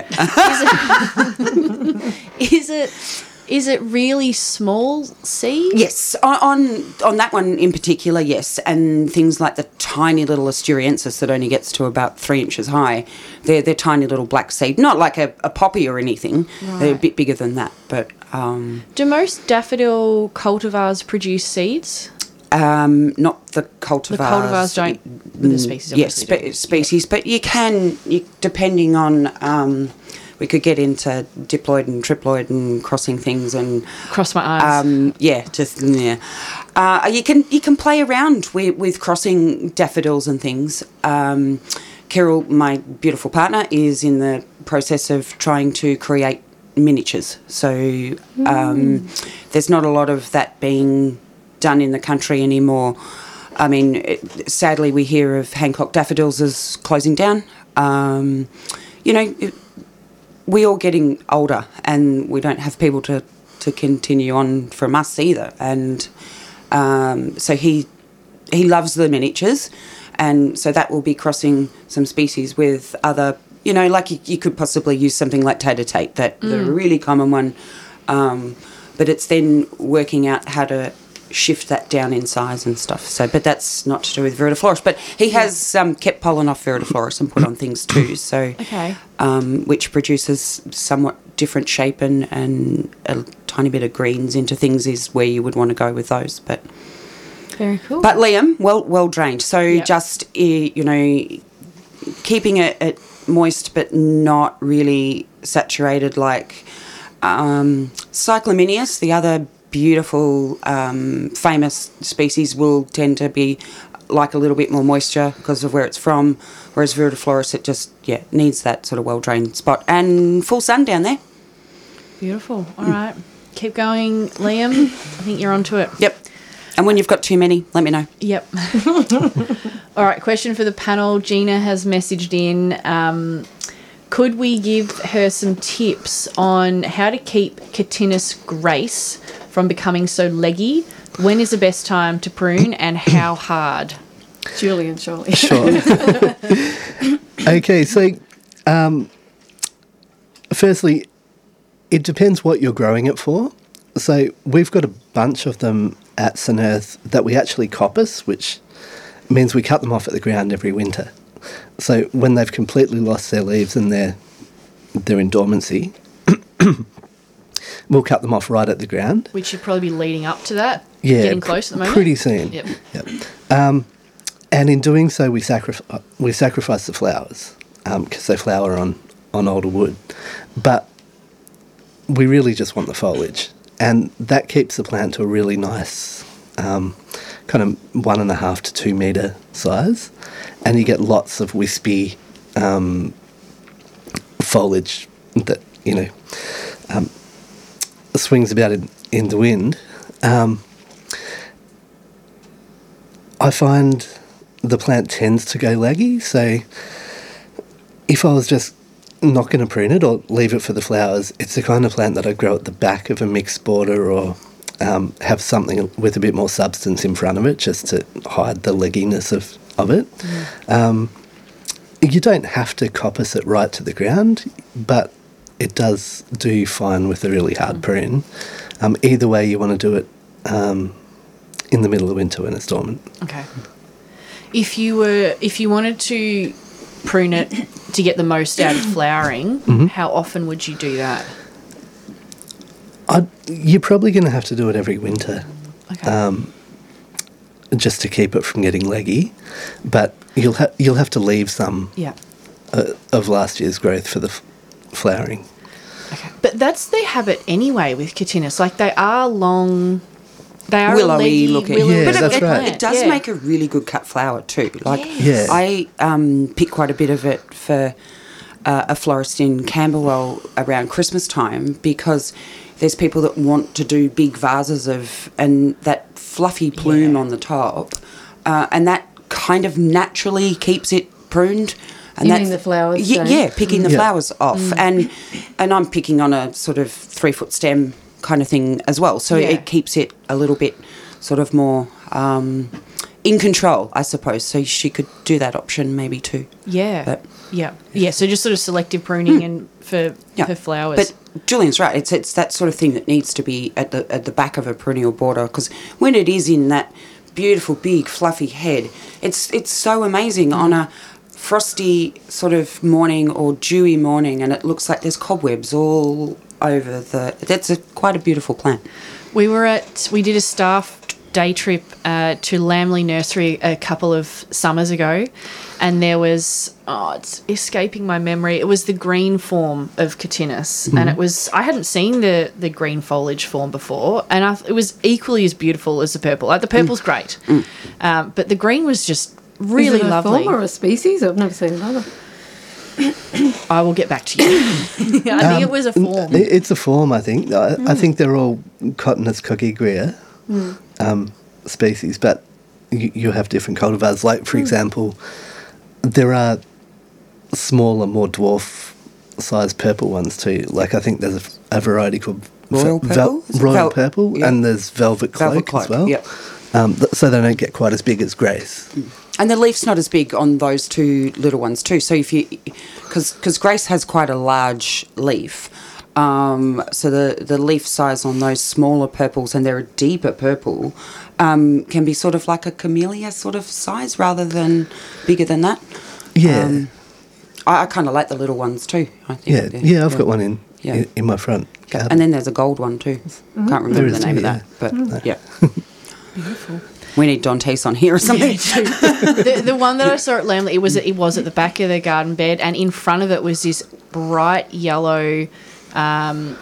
Yeah. Is it, is it is it really small seed? Yes, on, on on that one in particular, yes, and things like the tiny little Asturiensis that only gets to about three inches high, they're they're tiny little black seed, not like a, a poppy or anything. They're a Right. bit bigger than that, but um, Do most daffodil cultivars produce seeds? um, not the cultivars. The cultivars don't, but the species Yes, obviously spe- do. species, but you can, you, depending on. Um, we could get into diploid and triploid and crossing things and Cross my eyes. Um, yeah, just yeah. Uh, you can you can play around with, with crossing daffodils and things. Um, Carol, my beautiful partner, is in the process of trying to create miniatures. So um, there's not a lot of that being done in the country anymore. I mean, it, sadly, we hear of Hancock Daffodils as closing down. Um, you know. It, we're all getting older and we don't have people to, to continue on from us either. And um, so he he loves the miniatures, and so that will be crossing some species with other, you know, like you, you could possibly use something like tater-tate, that the really common one. Um, but it's then working out how to shift that down in size and stuff. So, but that's not to do with viridiflorus. But he has um, kept pollen off viridiflorus and put on things too. So, Okay. um, which produces somewhat different shape and, and a tiny bit of greens into things is where you would want to go with those. But Very cool. but Liam, well well drained. So Yep. just eh, you know, keeping it, it moist but not really saturated like um, Cyclaminius, the other beautiful um, famous species, will tend to be like a little bit more moisture because of where it's from, whereas viridiflorus, it just yeah needs that sort of well drained spot and full sun down there. Beautiful. All right. Keep going, Liam. I think you're onto it. Yep. And when you've got too many, let me know. Yep. All right. Question for the panel. Gina has messaged in. Um, could we give her some tips on how to keep Catinus grace from becoming so leggy? When is the best time to prune and how hard? Julian, surely. Sure. Okay, so um, firstly, it depends what you're growing it for. So we've got a bunch of them at St Earth that we actually coppice, which means we cut them off at the ground every winter. So when they've completely lost their leaves and they're, they're in dormancy, we'll cut them off right at the ground. We should probably be leading up to that. Yeah, Getting pr- close at the moment. pretty soon. Yep. Yep. Um, and in doing so, we sacrifice we sacrifice the flowers because they flower on, on older wood. But we really just want the foliage, and that keeps the plant to a really nice um, kind of one and a half to two metre size, and you get lots of wispy um, foliage that, you know, um, swings about in, in the wind. Um, I find the plant tends to go laggy, so if I was just not going to prune it or leave it for the flowers, it's the kind of plant that I grow at the back of a mixed border or um, have something with a bit more substance in front of it just to hide the legginess of, of it. Mm. Um, you don't have to coppice it right to the ground, but it does do fine with a really hard mm. prune. Um, either way, you want to do it um, in the middle of winter when it's dormant. Okay. If you were, if you wanted to prune it to get the most out of flowering, mm-hmm. how often would you do that? I'd, you're probably going to have to do it every winter, Okay. um, just to keep it from getting leggy. But you'll ha- you'll have to leave some yeah. uh, of last year's growth for the f- flowering. Okay. But that's the habit anyway with Catinus. Like they are long. They are Willowy leggy, looking. willowy Yeah, but it, that's it, right. it does Yeah. make a really good cut flower too. Like Yeah. I um, pick quite a bit of it for uh, a florist in Camberwell around Christmas time because there's people that want to do big vases of and that fluffy plume Yeah. on the top, uh, and that kind of naturally keeps it pruned. And You that's mean the flowers, Yeah, Jane? yeah picking the Yeah. flowers off, and and I'm picking on a sort of three foot stem kind of thing as well. So Yeah. it keeps it a little bit sort of more um, in control, I suppose. So she could do that option maybe too. Yeah. But- yeah. Yeah. So just sort of selective pruning and for Yeah. for flowers. But Julian's right. It's it's that sort of thing that needs to be at the at the back of a perennial border, because when it is in that beautiful big fluffy head, it's it's so amazing on a frosty sort of morning or dewy morning, and it looks like there's cobwebs all over the. That's a quite a beautiful plant. We were at, we did a staff day trip uh, to Lamley Nursery a couple of summers ago, and there was, oh, it's escaping my memory, it was the green form of Cotinus, and it was, I hadn't seen the, the green foliage form before, and I, it was equally as beautiful as the purple. Like, the purple's great, um, but the green was just really Is it a lovely. form or a species? I've never seen either. I will get back to you. I think it was a form. It- It's a form, I think. I, I think they're all Cotinus cogigria um, species, but you, you have different cultivars. Like, for example, there are smaller, more dwarf-sized purple ones too. Like, I think there's a, a variety called Royal Vel- purple? Is it Royal vel- purple, yeah. and there's velvet cloak, Velvet cloak, as well. yep. Um, th- so they don't get quite as big as Grace. And the leaf's not as big on those two little ones too. So if you, because Grace has quite a large leaf, um, so the the leaf size on those smaller purples, and they're a deeper purple, um, can be sort of like a camellia sort of size rather than bigger than that. Yeah. Um, I, I kind of like the little ones too. I think. Yeah, yeah, I've got one in, Yeah. in in my front garden. And then there's a gold one too. Can't remember There the is name too, of that, but yeah. Beautiful. We need Dantes on here or something. the, the one that I saw at Lamley, it was it was at the back of the garden bed, and in front of it was this bright yellow um,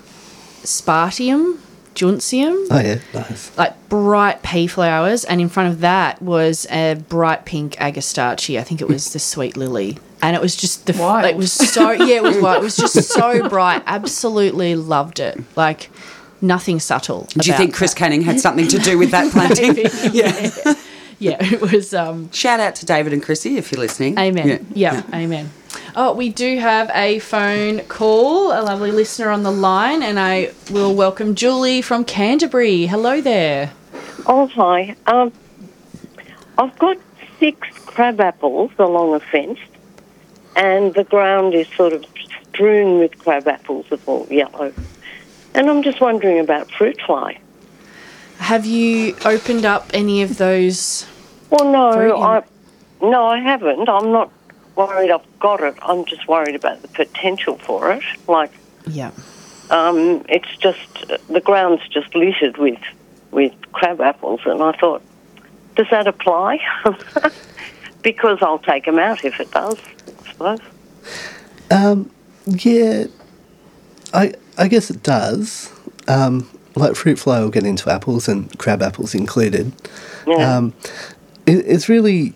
Spartium, Juntium, Oh yeah, nice. like bright pea flowers, and in front of that was a bright pink Agastache. I think it was the sweet lily, and it was just the Wild. it was so yeah, it was white. It was just so bright. Absolutely loved it. Like. Nothing subtle. Do you about think Chris that. Canning had something to do with that planting? yeah. yeah, it was. Um, Shout out to David and Chrissy if you're listening. amen. Yeah. amen. Oh, we do have a phone call, a lovely listener on the line, and I will welcome Julie from Canterbury. Hello there. Oh, hi. Um, I've got six crab apples along a fence, and the ground is sort of strewn with crab apples of all yellow. And I'm just wondering about fruit fly. Have you opened up any of those? Well, no, Fruit in- I no, I haven't. I'm not worried I've got it. I'm just worried about the potential for it. Like, Yeah. um, it's just the ground's just littered with with crab apples, and I thought, does that apply? Because I'll take them out if it does, I suppose. Um, yeah, I I guess it does. Um, like fruit fly will get into apples and crab apples included. Yeah. Um, it, it's really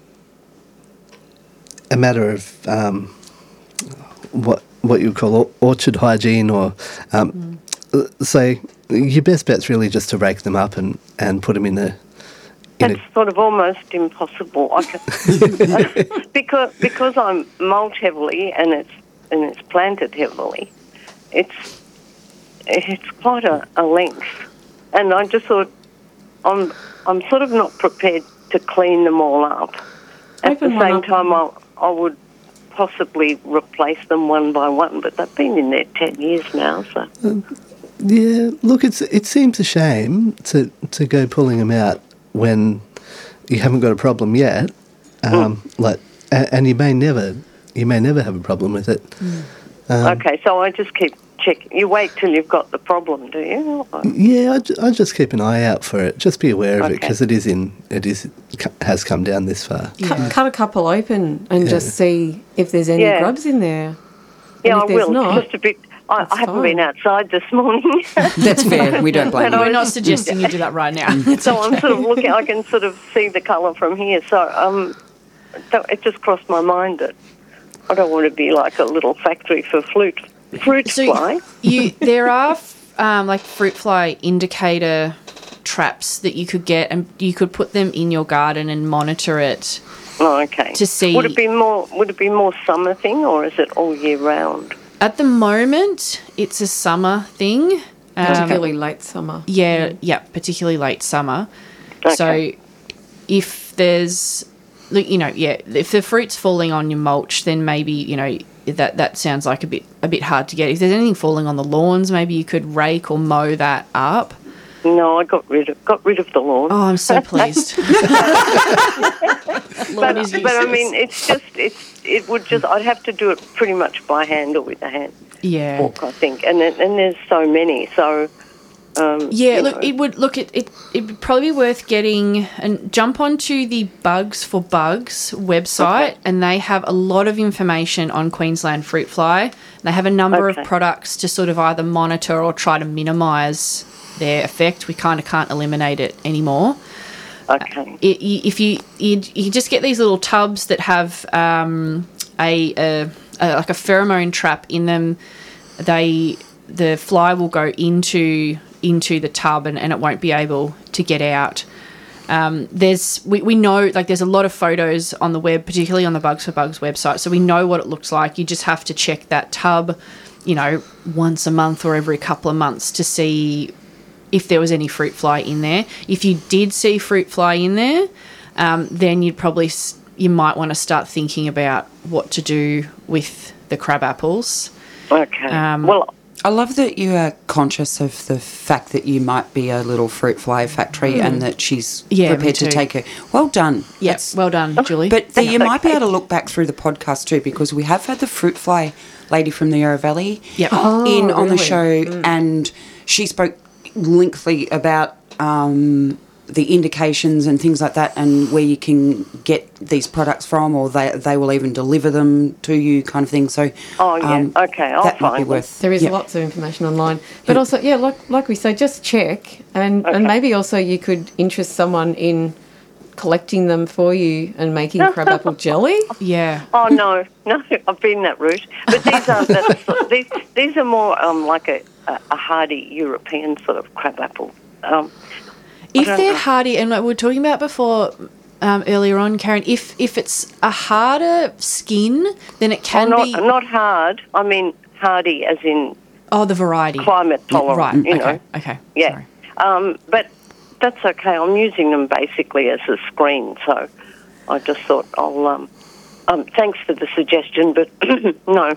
a matter of um, what what you call or- orchard hygiene, or um, uh, say your best bet's really just to rake them up and, and put them in a in That's a, sort of almost impossible. I can, because because I'm mulch heavily and it's and it's planted heavily. It's it's quite a, a length, and I just thought I'm I'm sort of not prepared to clean them all up. At Open the one same up. time, I I would possibly replace them one by one, but they've been in there ten years now, so. yeah. Look, it's it seems a shame to to go pulling them out when you haven't got a problem yet. Um, Like, a- and you may never you may never have a problem with it. Um, Okay, so I just keep checking. You wait till you've got the problem, do you? Or- Yeah, I, ju- I just keep an eye out for it. Just be aware of it Okay. because it is in it is has come down this far. Cut, cut a couple open and just see if there's any Yeah. grubs in there. Yeah, And I if there's will. not, Just a bit. I, that's I haven't fine. been outside this morning, That's fair. We don't blame But We're you. not suggesting you do that right now. so I'm sort of looking. I can sort of see the colour from here. So um, so it just crossed my mind that I don't want to be like a little factory for fruit fruit So fly. you there are um, like fruit fly indicator traps that you could get, and you could put them in your garden and monitor it. Oh, okay. To see. Would it be more? Would it be more summer thing, or is it all year round? At the moment, it's a summer thing. Um, Particularly late summer. Yeah, yeah, particularly late summer. Okay. So if there's, look, you know, yeah, if the fruit's falling on your mulch, then maybe, you know, that that sounds like a bit a bit hard to get. If there's anything falling on the lawns, maybe you could rake or mow that up. No, I got rid of got rid of the lawn. Oh, I'm so pleased. but, but I mean, it's just it's it would just I'd have to do it pretty much by hand or with a hand Yeah. fork, I think, and then, and there's so many, so. Um, Yeah, you look, know. it would look it, it it would probably be worth getting and jump onto the Bugs for Bugs website, Okay. and they have a lot of information on Queensland fruit fly. They have a number Okay. of products to sort of either monitor or try to minimise their effect. We kind of can't eliminate it anymore. Okay. It, you, if you, you you just get these little tubs that have um, a, a, a like a pheromone trap in them. They the fly will go into into the tub and, and it won't be able to get out. Um, there's we, we know like there's a lot of photos on the web, particularly on the Bugs for Bugs website, so we know what it looks like. You just have to check that tub, you know, once a month or every couple of months to see if there was any fruit fly in there. If you did see fruit fly in there, um, then you'd probably s- you might want to start thinking about what to do with the crab apples. Okay. Um, well, I love that you are conscious of the fact that you might be a little fruit fly factory and that she's Yeah, me prepared to too. take it. Well done. Yes, That's- well done, Julie. But the, you That's might be okay. able to look back through the podcast too, because we have had the fruit fly lady from the Yarra Valley Yep. in on the really? show, and she spoke lengthily about um, the indications and things like that, and where you can get these products from, or they they will even deliver them to you, kind of thing. So, Oh, yeah. Okay, I'll that might be find them. worth. There is yeah. lots of information online, but also, yeah, like like we say, just check, and and Okay. maybe also you could interest someone in collecting them for you and making crabapple jelly. yeah. oh no, no, I've been that route. But these aren't that sort- these these are more um, like a, a, a hardy European sort of crabapple. Um, If don't they're know. hardy, and like we were talking about before um, earlier on, Karen, if if it's a harder skin, then it oh, can not be. not hard. I mean hardy as in Oh, the variety. climate tolerant. Right. You okay. know. Okay. Yeah. Sorry. Um, but that's okay. I'm using them basically as a screen, so I just thought I'll. Um, um, thanks for the suggestion, but no.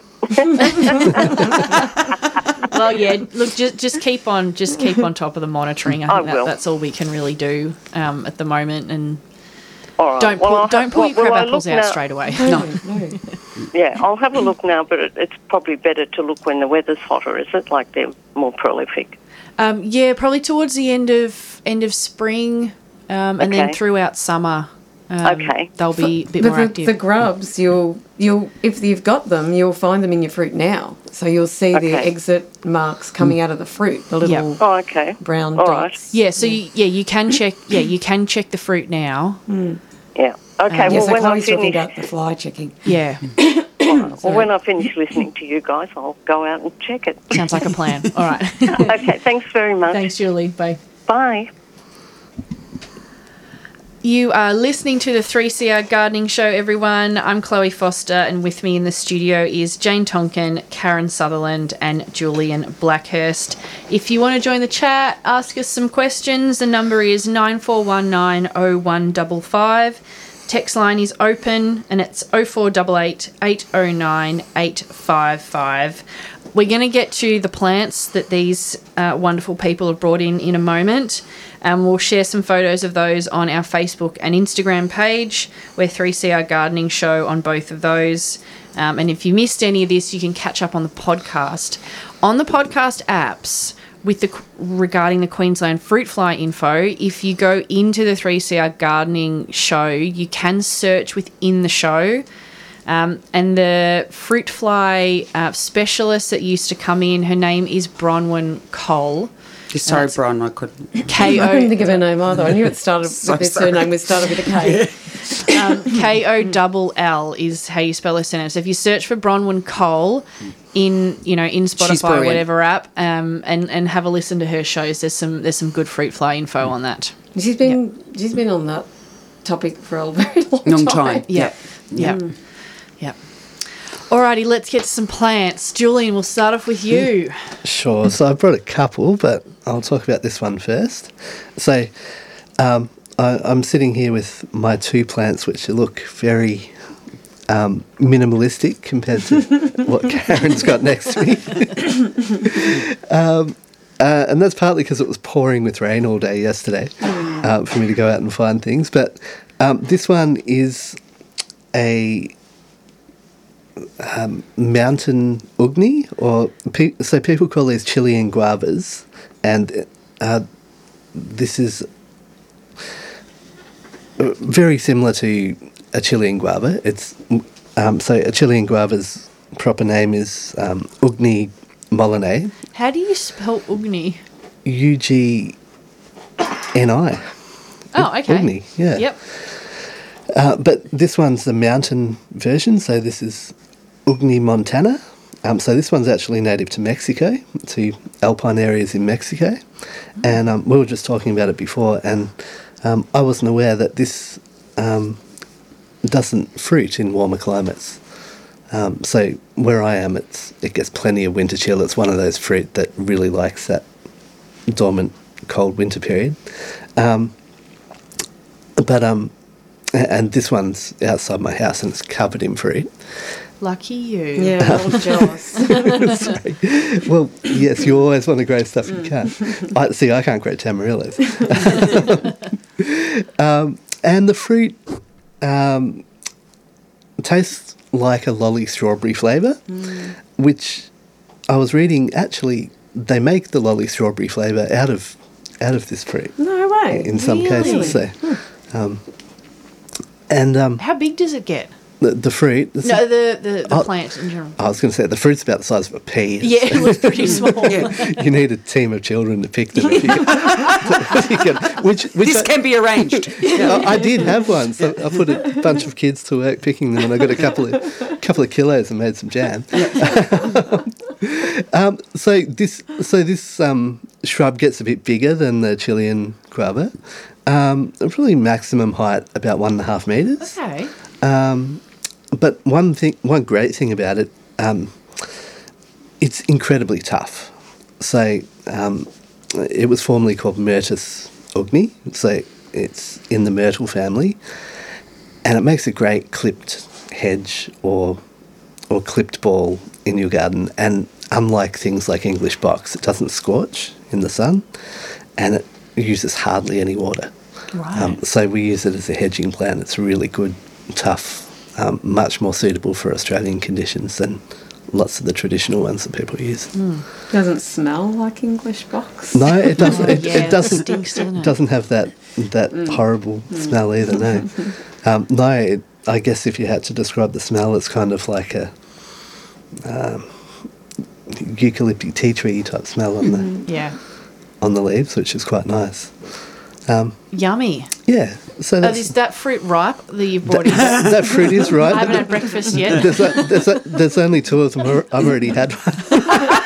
Well, yeah. Look, just just keep on, just keep on top of the monitoring. I I think that, will. that's all we can really do um, at the moment, and All right. don't Well, pull, I'll don't have- pull well, your crab will I apples look out now? straight away. No. No. Yeah, I'll have a look now, but it, it's probably better to look when the weather's hotter, is it? Like they're more prolific. Um, yeah, probably towards the end of end of spring, um, and then Okay. throughout summer. Um, Okay. They'll be a bit But more the, active. the grubs, you'll you'll if you've got them, you'll find them in your fruit now. So you'll see the Okay. exit marks coming out of the fruit, the little Yeah. Oh, okay. brown All right. dots. Yeah, so you, yeah, you can check. Yeah, you can check the fruit now. Yeah. Okay. Um, Yeah, well, so when I Chloe's talking finish, about the fly checking. Yeah, well, when I finish listening to you guys, I'll go out and check it. sounds like a plan. All right. Okay. Thanks very much. Thanks, Julie. Bye. Bye. You are listening to the three C R Gardening Show, everyone. I'm Chloe Foster, and with me in the studio is Jane Tonkin, Karen Sutherland, and Julian Blackhurst. If you want to join the chat, ask us some questions. The number is nine four one nine oh one five five. Text line is open, and it's oh four eight eight, eight oh nine, eight five five. We're going to get to the plants that these uh, wonderful people have brought in in a moment. Um, we'll share some photos of those on our Facebook and Instagram page. We're three C R Gardening Show on both of those. Um, and if you missed any of this, you can catch up on the podcast. On the podcast apps, with the regarding the Queensland fruit fly info, if you go into the three C R Gardening Show, you can search within the show. Um, and the fruit fly uh, specialist that used to come in, her name is Bronwyn Cole. Sorry, Brian, I couldn't. K I couldn't O. think of her name either. I knew it started So with this. sorry. Her name was started with a K. Um, K O double L is how you spell her surname. So if you search for Bronwyn Cole in you know in Spotify or brilliant. whatever app, um, and and have a listen to her shows. There's some there's some good fruit fly info on that. She's been she's been on that topic for a very long, Long time. time. Yeah, yeah, yeah. Alrighty, let's get to some plants. Julian, we'll start off with you. Sure. So I brought a couple, but I'll talk about this one first. So um, I, I'm sitting here with my two plants, which look very um, minimalistic compared to what Karen's got next to me. um, uh, and that's partly because it was pouring with rain all day yesterday uh, for me to go out and find things. But um, this one is a Um, mountain ugni, or pe- so people call these Chilean guavas, and uh, this is uh, very similar to a Chilean guava. It's um, so a Chilean guava's proper name is um, Ugni mollinae, How do you spell ugni? U G N I. Oh, okay. Ugni, yeah. Yep. Uh, but this one's the mountain version, so this is Ugni montana. Um, so this one's actually native to Mexico, to alpine areas in Mexico. And um, we were just talking about it before, and um, I wasn't aware that this um, doesn't fruit in warmer climates. Um, so where I am, it's it gets plenty of winter chill. It's one of those fruit that really likes that dormant, cold winter period. Um, but um, and this one's outside my house, and it's covered in fruit. Lucky you. Yeah, I'm jealous. Sorry. Well, yes, you always want to grow stuff you can't. I, see, I can't grow tamarillos. um, and the fruit um, tastes like a lolly strawberry flavour, mm. which I was reading, actually, they make the lolly strawberry flavour out of out of this fruit. No way. In some Really? cases. So, um, and um, How big does it get? the, the fruit... No, the, the, the Oh, plant in general. I was going to say, the fruit's about the size of a pea. Yeah, it looks pretty small. You need a team of children to pick them. If you can, if you can, which, which This I, can be arranged. I, I did have one, so I put a bunch of kids to work picking them, and I got a couple of couple of kilos and made some jam. um, so this so this um, shrub gets a bit bigger than the Chilean guava. Um, probably maximum height about one and a half meters. Okay. Um, but one thing, one great thing about it, um, it's incredibly tough. So um, it was formerly called Myrtus ugni, so it's in the myrtle family, and it makes a great clipped hedge or or clipped ball in your garden. And unlike things like English box, it doesn't scorch in the sun, and it uses hardly any water. Right. Um, so we use it as a hedging plant. It's really good, tough, um, much more suitable for Australian conditions than lots of the traditional ones that people use. Mm. Doesn't smell like English box. No, it doesn't. It, Yeah, it doesn't. stinks, doesn't it? Doesn't have that that Mm. horrible smell either. No, um, no. It, I guess if you had to describe the smell, it's kind of like a um, eucalyptic tea tree type smell on the Yeah. on the leaves, which is quite nice. Um, Yummy. yeah. So Uh, that's, is that fruit ripe that you've brought in? that, that fruit is right. I haven't had breakfast yet. There's, a, there's, a, there's only two of them. I've already had one.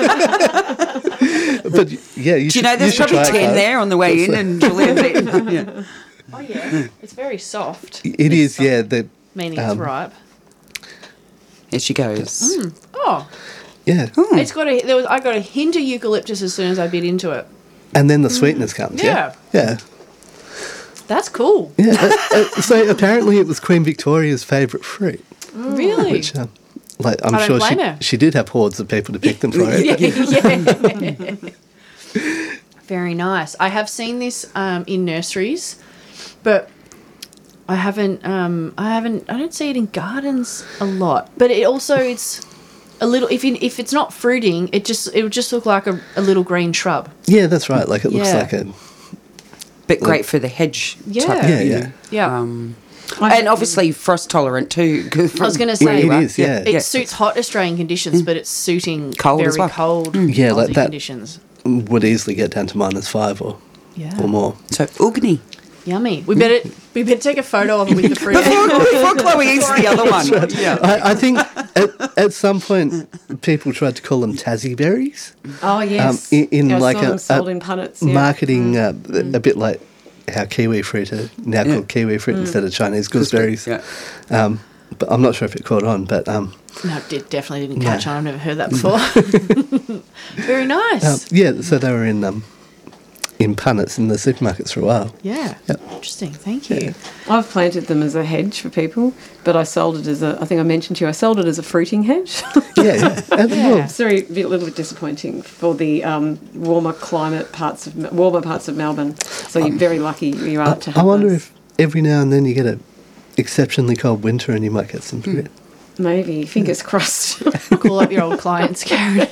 But yeah, you Do should, you know there's should probably try it, ten guys. there on the way in, and Julian's eaten. Yeah. Oh, yeah. It's very soft. It is, yeah. The, Meaning Um, it's ripe. Here she goes. Oh, yeah. it's got a. There was. I got a hint of eucalyptus as soon as I bit into it. And then the sweetness comes, yeah? Yeah. That's cool. Yeah. uh, uh, so apparently it was Queen Victoria's favourite fruit. Really? Which, um, like, I'm I don't sure blame she, her. she did have hordes of people to pick them for it. yeah. yeah. Very nice. I have seen this um, in nurseries, but I haven't. Um, I haven't. I don't see it in gardens a lot. But it also it's a little. If you, if it's not fruiting, it just it would just look like a, a little green shrub. Yeah, that's right. Like it looks Yeah. like a... But great for the hedge Yeah. type. Yeah, you yeah. know. Yeah. Um, and obviously frost tolerant too. I was going to Yeah, say it is, yeah. it Yeah. suits hot Australian conditions, but it's suiting Cold very as well. cold Yeah, like Aussie that- conditions. would easily get down to minus five or, Yeah. or more. So ugni. Yummy. We better we better take a photo of it with the fruit. Before, before Chloe eats the other one. Yeah. I, I think at, at some point people tried to call them Tassie berries. Oh, yes. Um, in in I like saw them a, sold a in punnets. Yeah. marketing, uh, a bit like how kiwi fruit are now Yeah. called kiwi fruit instead of Chinese gooseberries. Yeah. Um, but I'm not sure if it caught on. But um, No, it did, definitely didn't No. catch on. I've never heard that before. Very nice. um, yeah, so they were in um, in punnets in the supermarkets for a while. yeah. Yep. Interesting. Thank you. I've planted them as a hedge for people, but I sold it as a, I think I mentioned to you, I sold it as a fruiting hedge. Yeah, yeah. And, Yeah. well, It's very, a little bit disappointing for the um, warmer climate parts of, warmer parts of Melbourne. So you're very lucky you are to I have wonder those. if every now and then you get a exceptionally cold winter and you might get some fruit. Maybe, fingers crossed. Call up your old clients, Karen.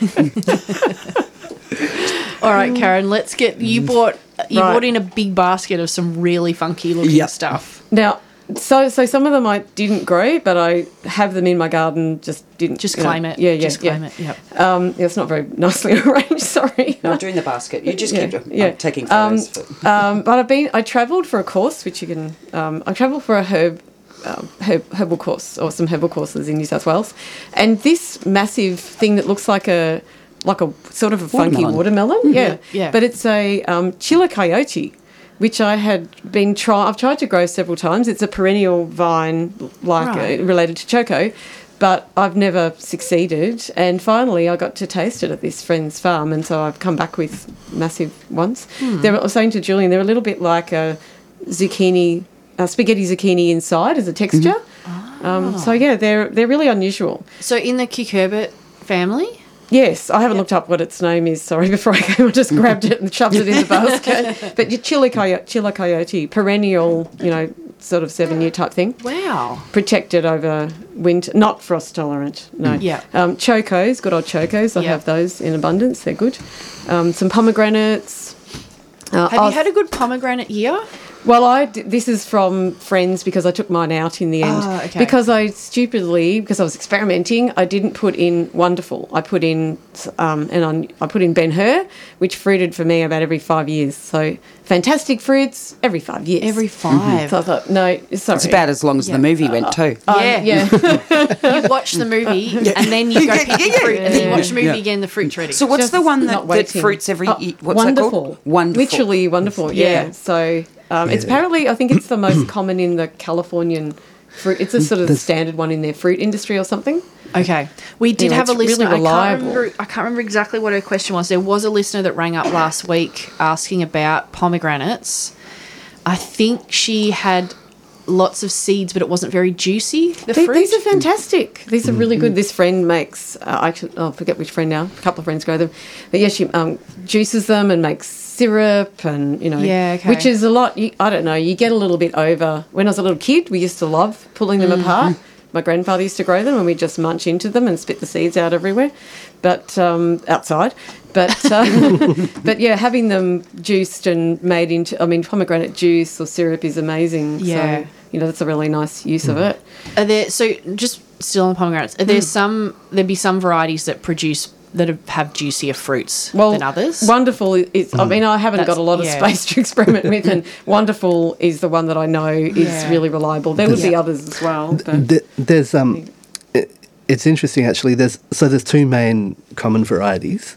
All right, Karen. Let's get you bought. You Right. bought in a big basket of some really funky looking Yep. stuff. Now, so so some of them I didn't grow, but I have them in my garden. Just didn't Just you know, claim it. Yeah, yeah, Just claim yeah. it. Yep. Um, yeah, it's not very nicely arranged. Sorry. No, doing the basket. You just Yeah, keep yeah. I'm taking Um, photos. for- um, but I've been. I travelled for a course, which you can. Um, I travelled for a herb, um, herb herbal course or some herbal courses in New South Wales, and this massive thing that looks like a like a sort of a funky Watermelon. watermelon. Yeah, yeah. But it's a um, chila coyote, which I had been try. I've tried to grow several times. It's a perennial vine, like Right. uh, related to choco. But I've never succeeded, and finally I got to taste it at this friend's farm, and so I've come back with massive ones. They're, I was saying to Julian, they're a little bit like a zucchini, a spaghetti zucchini inside as a texture. Um, so yeah, they're they're really unusual. So in the cucurbit family. Yes, I haven't looked up what its name is. Sorry, before I came, I just grabbed it and shoved it in the basket. But your chili coyote, chili coyote, perennial, you know, sort of seven-year type thing. Wow. Protected over winter, not frost tolerant. No. Yeah. Um, chocos, good old chocos. I Yeah. have those in abundance. They're good. Um, some pomegranates. Uh, Have I- you had a good pomegranate year? Well, I d- this is from friends because I took mine out in the end. Ah, okay. Because I stupidly, because I was experimenting, I didn't put in Wonderful. I put in um, and I, I put in Ben Hur, which fruited for me about every five years. So fantastic fruits every five years. Every five. So I thought, no, sorry. It's about as long as Yeah. the movie went too. Um, Yeah. yeah. You watch the movie and then you go pick the fruit, and then you watch the movie Yeah. again. The fruit's ready. So what's Just the one that, not that waiting. fruits every? Oh, e- What's wonderful. that called? Wonderful. Literally wonderful. Yeah. Yeah. So um, it's Yeah. apparently, I think it's the most common in the Californian fruit. It's a sort of the standard one in their fruit industry or something. Okay. We did Anyway, have a it's really listener. I, can't reliable. remember, I can't remember exactly what her question was. There was a listener that rang up last week asking about pomegranates. I think she had lots of seeds, but it wasn't very juicy, the They- fruit. These are fantastic. These are really good. This friend makes, uh, I should, oh, I forget which friend now. A couple of friends grow them. But yeah, she um, juices them and makes syrup and, you know, Yeah, okay. which is a lot. You, I don't know, you get a little bit over. When I was a little kid, we used to love pulling them apart. My grandfather used to grow them and we'd just munch into them and spit the seeds out everywhere, but um, outside. But uh, but yeah, having them juiced and made into, I mean, pomegranate juice or syrup is amazing. Yeah. So, you know, that's a really nice use of it. Are there, so just still on pomegranates, are Hmm. there some, there'd be some varieties that produce, that have juicier fruits Well, than others? Wonderful is, I mean, I haven't That's- got a lot of yeah. space to experiment with, and Wonderful is the one that I know is Yeah. really reliable. There would be Yeah. others as well. But Th- There's um, it, it's interesting actually. There's so there's two main common varieties.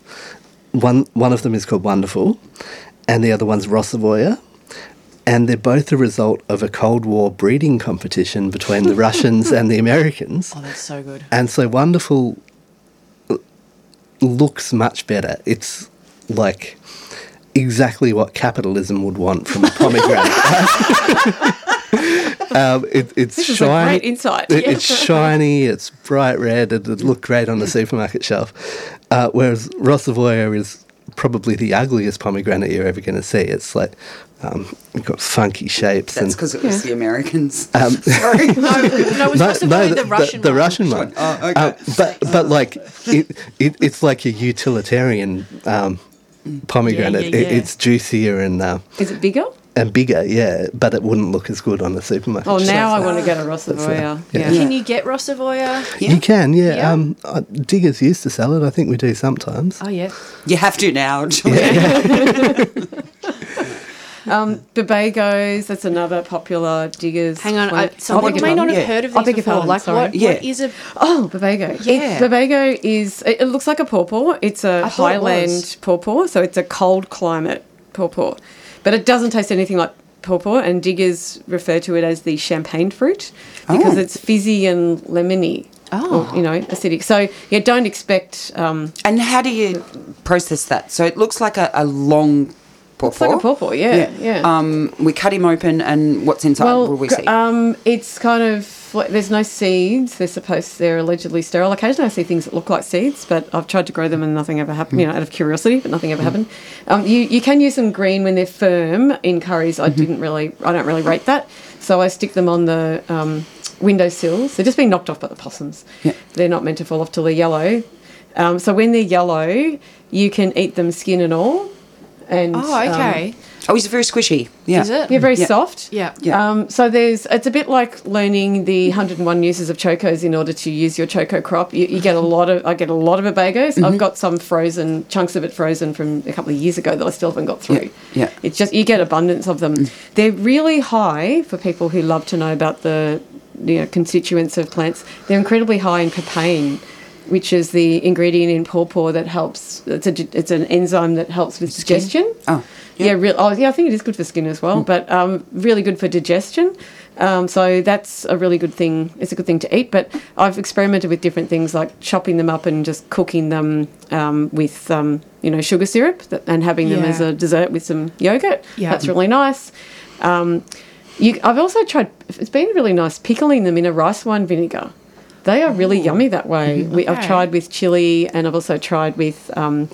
One one of them is called Wonderful, and the other one's Rossavoya, and they're both a result of a Cold War breeding competition between the Russians and the Americans. Oh, that's so good. And so Wonderful l- looks much better. It's like exactly what capitalism would want from a pomegranate. um, it, it's This is a shiny. great insight. It- Yeah. It's shiny. It's bright red. It would look great on the supermarket shelf. Uh, whereas Rossavoya is probably the ugliest pomegranate you're ever going to see. It's like um, it's got funky shapes. That's and because it was the Americans. um, Sorry. No, no, it's supposed to be the, Russian the one. Russian one. Oh, okay. Uh, but but like it, it it's like a utilitarian um, pomegranate. yeah, It, yeah. it's juicier and uh, is it bigger? and bigger, yeah. But it wouldn't look as good on the supermarket. Oh, now I shelf. want to get a Rossavoya. yeah. Yeah. Can you get Rossavoya? You can, yeah. Yeah. Um, uh, Diggers used to sell it. I think we do sometimes. Oh, yeah. You have to now. Um, Um, Babagos, that's another popular diggers. Hang on, I, plant. someone beg may your not pardon. have Yeah. heard of I these beg your before. pardon, Like, sorry. what, Yeah. what is a... Oh, Babago. Yeah. It, Babago is, it, it looks like a pawpaw. It's a I thought it highland was. pawpaw, so it's a cold climate pawpaw. But it doesn't taste anything like pawpaw, and diggers refer to it as the champagne fruit because Oh. it's fizzy and lemony. Oh. Or, you know, acidic. So, yeah, don't expect... Um, And how do you process that? So it looks like a, a long pawpaw. it's like a pawpaw, yeah, yeah. Um, we cut him open, and what's inside? Well, will we g- see? um, it's kind of like there's no seeds. They're supposed they're allegedly sterile. Occasionally, I see things that look like seeds, but I've tried to grow them and nothing ever happened. You know, out of curiosity, but nothing ever happened. Um, you you can use them green when they're firm in curries. I didn't really, I don't really rate that, so I stick them on the um, windowsills. They're just being knocked off by the possums. Yeah. They're not meant to fall off till they're yellow. Um, so when they're yellow, you can eat them skin and all. And Oh, um, okay. oh, he's very squishy. Yeah. Is it? they're very Yeah. soft. Yeah. Yeah. Um, so there's, it's a bit like learning the one hundred and one uses of chocos in order to use your choco crop. You, you get a lot of, I get a lot of Babagos. Mm-hmm. I've got some frozen, chunks of it frozen from a couple of years ago that I still haven't got through. Yeah, yeah. It's just, you get abundance of them. They're really high for people who love to know about the, you know, constituents of plants. They're incredibly high in papain, which is the ingredient in pawpaw that helps, it's, a, it's an enzyme that helps with digestion. Oh, Yeah, yeah. real, oh, yeah, I think it is good for skin as well, but um, really good for digestion. Um, so that's a really good thing. It's a good thing to eat. But I've experimented with different things like chopping them up and just cooking them um, with, um, you know, sugar syrup that, and having them Yeah. as a dessert with some yogurt. Yeah. That's really nice. Um, you, I've also tried, it's been really nice, pickling them in a rice wine vinegar. They are really yummy that way. We, I've Okay. tried with chili, and I've also tried with um,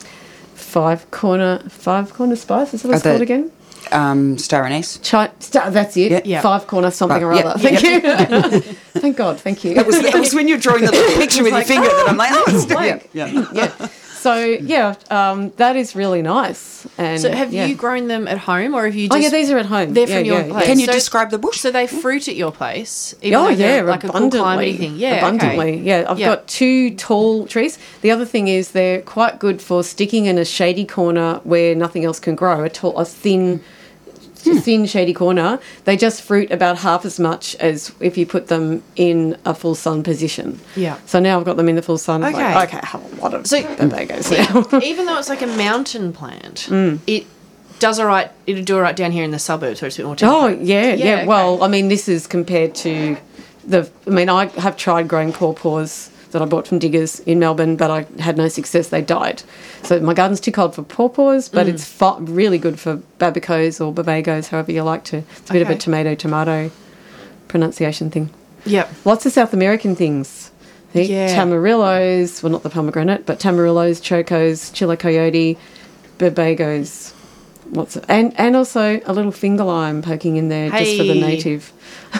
five corner five corner spice. Is that what it's Oh, the- called again? Um, star anise. Chi- star, that's it. Yeah. Yeah. Five corner something Right, or yeah, other. Thank you. Thank God. Thank you. That was, that was when you're drawing the little picture with your finger that I'm like, oh, it's Blank. yeah, yeah. yeah. So yeah, um, that is really nice. And So have yeah. you grown them at home, or have you Oh just... yeah, these are at home. They're yeah, from your yeah, place. Can you So- describe the bush? So they fruit at your place? even Oh though they're yeah, like a cool abundantly. climatey thing. Yeah, abundantly. okay. Yeah, I've Yeah. got two tall trees. The other thing is they're quite good for sticking in a shady corner where nothing else can grow. A tall, a thin, thin shady corner. They just fruit about half as much as if you put them in a full sun position. Yeah. So now I've got them in the full sun. It's Okay. Like, okay, I have a lot of So- Babagos now. Even though it's like a mountain plant, Mm. it does all right. It'll do all right down here in the suburbs, where it's a bit more Oh temperate. yeah, yeah. okay. Well, I mean, this is compared to the. I mean, I have tried growing pawpaws that I bought from Diggers in Melbourne, but I had no success. They died. So my garden's too cold for pawpaws, but it's fa- really good for babacos or babagos, however you like to. It's a bit of a Okay. tomato tomato pronunciation thing. Yep. Lots of South American things. The Yeah. Tamarillos, well, not the pomegranate, but tamarillos, chocos, chile coyote, babagos. What's it? And and also a little finger lime poking in there just for the Hey. native.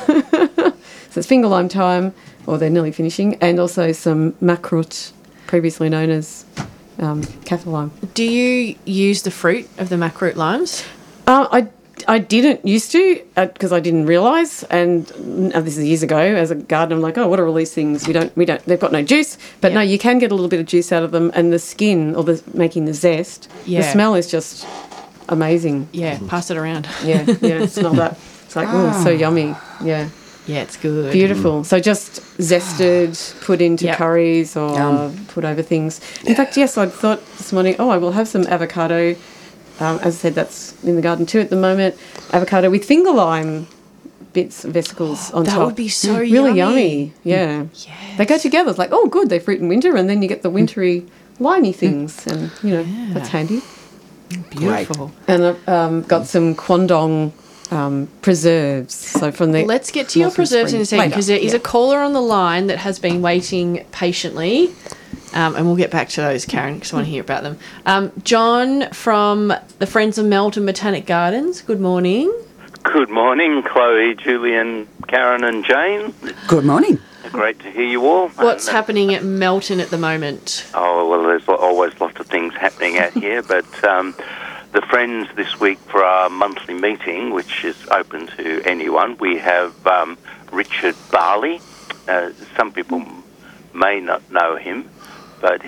So it's finger lime time, or they're nearly finishing, and also some makrut, previously known as um, kaffir lime. Do you use the fruit of the makrut limes? Uh, I I didn't used to because I didn't realise, and uh, this is years ago. As a gardener, I'm like, oh, what are all these things? We don't, we don't. They've got no juice, but no, Yeah. you can get a little bit of juice out of them, and the skin or the making the zest. Yeah. The smell is just amazing. Yeah, pass it around. Yeah, yeah. Smell that. It's like, oh, so yummy. Yeah, Yeah, it's good. beautiful. So just zested, put into Yep. curries or Yum. put over things. In fact, yes, I thought this morning, oh, I will have some avocado. Um, as I said, that's in the garden too at the moment. Avocado with finger lime bits, vesicles on That top. would be so really yummy. yummy. Yeah, Yes. they go together. It's like, oh, good, they fruit in winter, and then you get the wintry limey things, and you know that's handy. Beautiful. And I've um, got some Kwandong um, preserves. So from the Let's get to your Northern preserves in a Spring. second, because there Later, is yeah. a caller on the line that has been waiting patiently. Um, and we'll get back to those, Karen, because I want to hear about them. Um, John from the Friends of Melton Botanic Gardens, good morning. Good morning, Chloe, Julian, Karen and Jane. Good morning. Great to hear you all. What's And, uh, happening at Melton at the moment? Oh, well, there's lo- always lots of things happening out here, but um, the Friends this week for our monthly meeting, which is open to anyone, we have um, Richard Barley. Uh, some people may not know him, but he's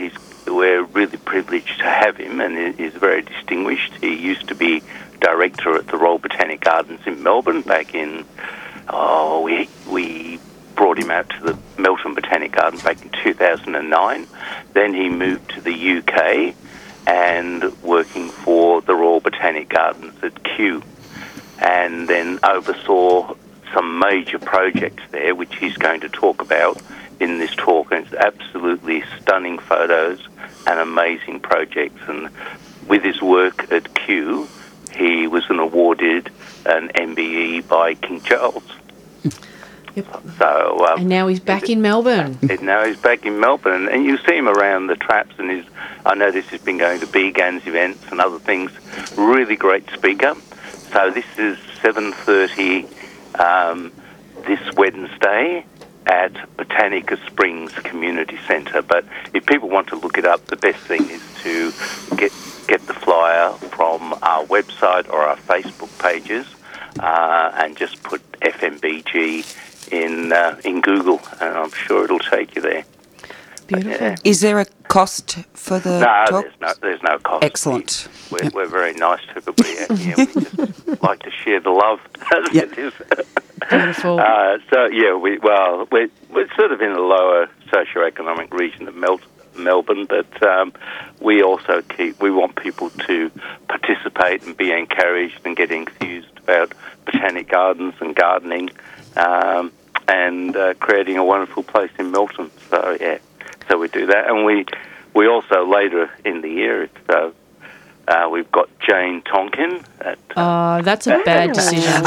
we're really privileged to have him, and he- he's very distinguished. He used to be director at the Royal Botanic Gardens in Melbourne back in, oh, we we brought him out to the Melton Botanic Garden back in two thousand nine. Then he moved to the U K and working for the Royal Botanic Gardens at Kew, and then oversaw some major projects there, which he's going to talk about in this talk. And it's absolutely stunning photos and amazing projects. And with his work at Kew, he was an awarded an M B E by King Charles. Yep. So, um, And now he's back in Melbourne. and now he's back in Melbourne, and you see him around the traps, and he's, I notice he's been going to B GAN's events and other things. Really great speaker. So this is seven thirty um, this Wednesday at Botanica Springs Community Centre. But if people want to look it up, the best thing is to get get the flyer from our website or our Facebook pages, uh, and just put F M B G in uh, in Google, and I'm sure it'll take you there. Beautiful. Yeah. Is there a cost for the No, talk? there's no, there's no cost. Excellent. We, we're, we're very nice to everybody out here. We just like to share the love. as Yep. it is. Beautiful. Uh, so yeah, we well, we're we're sort of in the lower socioeconomic region of Mel- Melbourne, but um, we also keep we want people to participate and be encouraged and get enthused about botanic gardens and gardening, um, and uh, creating a wonderful place in Melton. So yeah, so we do that, and we we also later in the year it's, uh, uh, we've got Jane Tonkin at. Uh, Oh, that's a bad decision.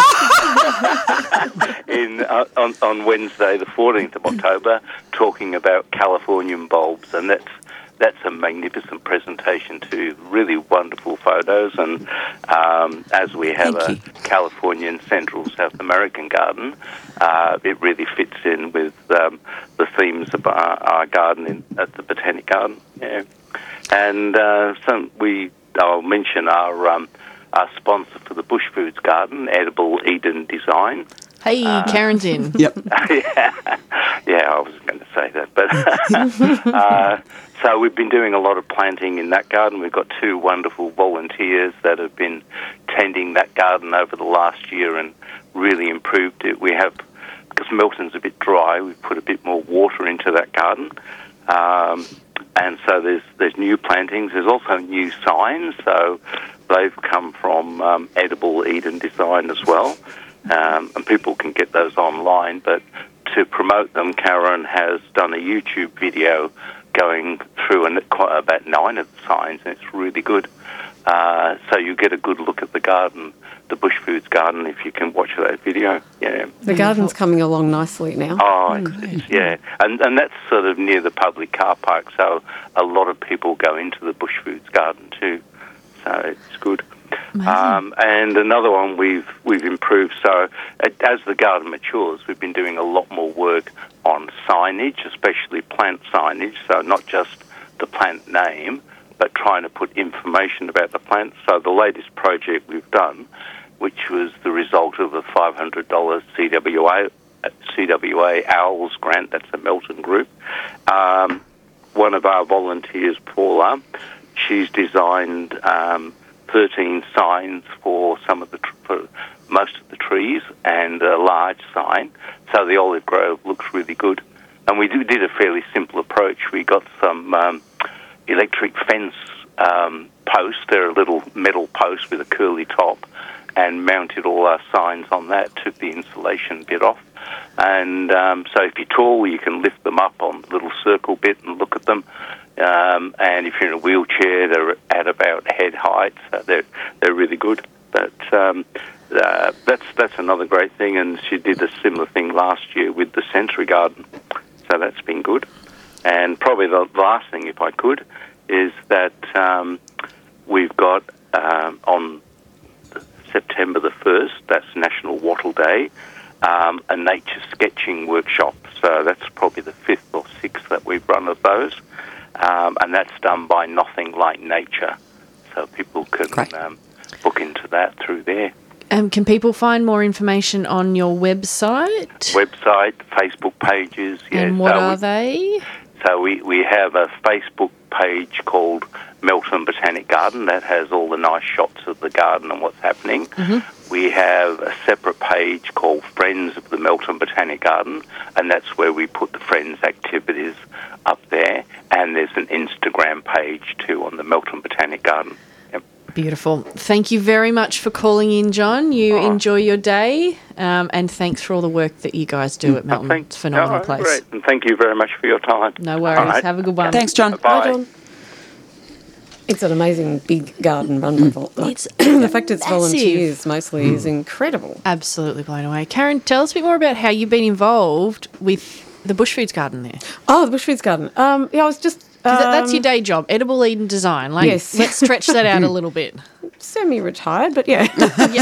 in uh, on, on Wednesday, the fourteenth of October, talking about Californian bulbs, and that's that's a magnificent presentation too. Really wonderful photos, and um, as we have Thank a you. Californian Central South American garden, uh, it really fits in with um, the themes of our, our garden in, at the Botanic Garden. Yeah, and uh, some we I'll mention our. Um, Our sponsor for the Bush Foods Garden, Edible Eden Design. Hey, Karen's in. Yep. yeah, yeah, I was going to say that. But uh, so we've been doing a lot of planting in that garden. We've got two wonderful volunteers that have been tending that garden over the last year and really improved it. We have, because Melton's a bit dry, we've put a bit more water into that garden. Um, and so there's there's new plantings. There's also new signs. So they've come from um, Edible Eden Design as well. Um, and people can get those online. But to promote them, Karen has done a YouTube video going through and quite about nine of the signs, and it's really good. Uh, so you get a good look at the garden, the Bush Foods Garden, if you can watch that video. Yeah. The garden's coming along nicely now. Oh, it's, it's, yeah, and and that's sort of near the public car park, so a lot of people go into the Bush Foods Garden too. So it's good. Um, and another one we've we've improved. So as the garden matures, we've been doing a lot more work on signage, especially plant signage. So not just the plant name, but trying to put information about the plant. So the latest project we've done, which was the result of a five hundred dollars C W A C W A Owls grant, that's a Melton group. Um, one of our volunteers, Paula, she's designed um, thirteen signs for some of the tr- for most of the trees and a large sign. So the olive grove looks really good. And we do, did a fairly simple approach. We got some um, electric fence um, posts. They're a little metal post with a curly top, and mounted all our signs on that, took the insulation bit off. And um, so if you're tall, you can lift them up on the little circle bit and look at them. Um, and if you're in a wheelchair, they're at about head height, so they're, they're really good. But um, uh, that's that's another great thing, and she did a similar thing last year with the Century Garden. So that's been good. And probably the last thing, if I could, is that um, we've got um, on September the first, that's National Wattle Day, um, a nature sketching workshop. So that's probably the fifth or sixth that we've run of those. Um, and that's done by Nothing Like Nature. So people can um, book into that through there. Um, can people find more information on your website? Website, Facebook pages. Yeah. And what so are we, they? So we, we have a Facebook page called Melton Botanic Garden that has all the nice shots of the garden and what's happening. Mm-hmm. We have a separate page called Friends of the Melton Botanic Garden, and that's where we put the Friends activities up there. And there's an Instagram page too on the Melton Botanic Garden. Yep. Beautiful. Thank you very much for calling in, John. You Oh. enjoy your day, um, and thanks for all the work that you guys do at Melton. Thank- It's a phenomenal oh, place. Great. And thank you very much for your time. No worries. All right. Have a good one. Thanks, John. Bye. Hi, John. It's an amazing big garden run by vol- like, It's the fact it's massive. volunteers mostly is incredible. Absolutely blown away. Karen, tell us a bit more about how you've been involved with the Bush Foods Garden there. Oh, the Bush Foods Garden. Um, yeah, I was just 'Cause that that's um, your day job, Edible Eden Design. Like, Yes. let's stretch that out a little bit. semi-retired, but yeah.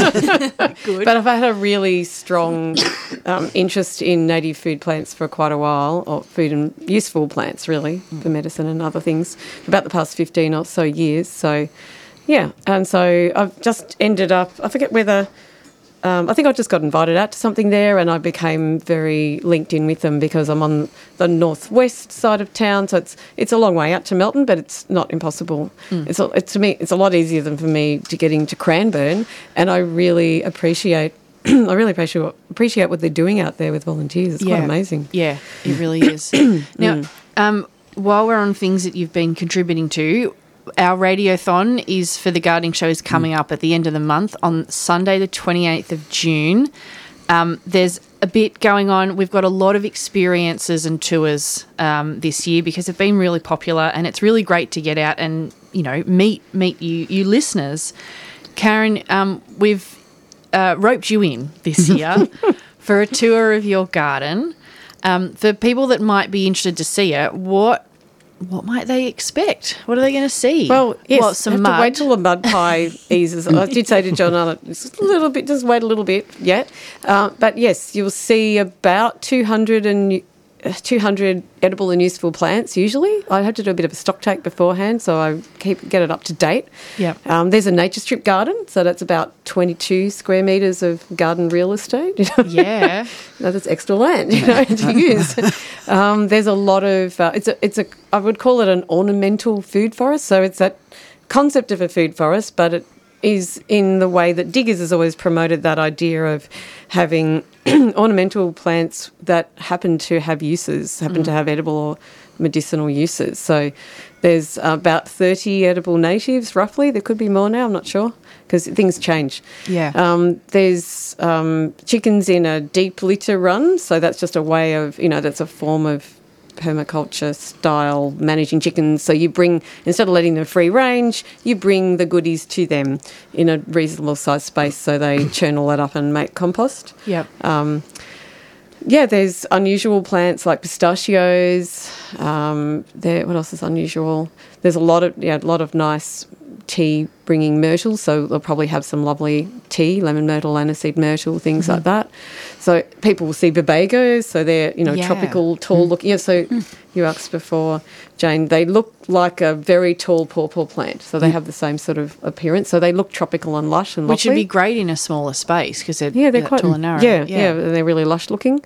Yeah, good. But I've had a really strong um, interest in native food plants for quite a while, or food and useful plants, really, for medicine and other things, for about the past fifteen or so years. So, yeah. And so I've just ended up, I forget whether, um, I think I just got invited out to something there, and I became very linked in with them because I'm on the northwest side of town, so it's it's a long way out to Melton, but it's not impossible. Mm. It's, a, it's to me, it's a lot easier than for me to get into Cranbourne, and I really appreciate. I really appreciate appreciate what they're doing out there with volunteers. It's yeah. quite amazing. Yeah, it really is. Now, um, while we're on things that you've been contributing to, our radiothon is for the gardening show is coming up at the end of the month on Sunday the twenty-eighth of June. Um, there's a bit going on. We've got a lot of experiences and tours um, this year because they've been really popular, and it's really great to get out and, you know, meet meet you you listeners. Karen, um, we've uh, roped you in this year for a tour of your garden. Um, for people that might be interested to see it, what what might they expect? What are they going to see? Well, yes, what, some have mud? to wait till the mud pie eases. I did say to John, oh, just a little bit, just wait a little bit yet. Uh, but yes, you'll see about two hundred and uh, two hundred edible and useful plants usually. I have to do a bit of a stock take beforehand, so I keep get it up to date. Yep. Um, there's a nature strip garden, so that's about twenty-two square metres of garden real estate. You know? Yeah. No, that's extra land, you know, to use. Um, there's a lot of, uh, it's a, it's a, I would call it an ornamental food forest. So it's that concept of a food forest, but it is in the way that Diggers has always promoted that idea of having ornamental plants that happen to have uses, happen mm. to have edible or medicinal uses. So there's about thirty edible natives, roughly. There could be more now, I'm not sure, because things change. Yeah. Um, there's um, chickens in a deep litter run, so that's just a way of, you know, that's a form of permaculture style managing chickens. So you bring, instead of letting them free range, you bring the goodies to them in a reasonable size space so they churn all that up and make compost. Yep. Um, yeah, there's unusual plants like pistachios. Um, there, what else is unusual? There's a lot of yeah, a lot of nice tea bringing myrtles, so they'll probably have some lovely tea, lemon myrtle, aniseed myrtle, things mm-hmm. like that. So people will see babagos, so they're, you know, yeah. tropical, tall looking. Yeah, so mm. you asked before, Jane, they look like a very tall pawpaw plant, so they mm. have the same sort of appearance. So they look tropical and lush and lovely. Which would be great in a smaller space because they're, yeah, they're they're quite tall and narrow. Yeah, yeah, yeah, they're really lush looking.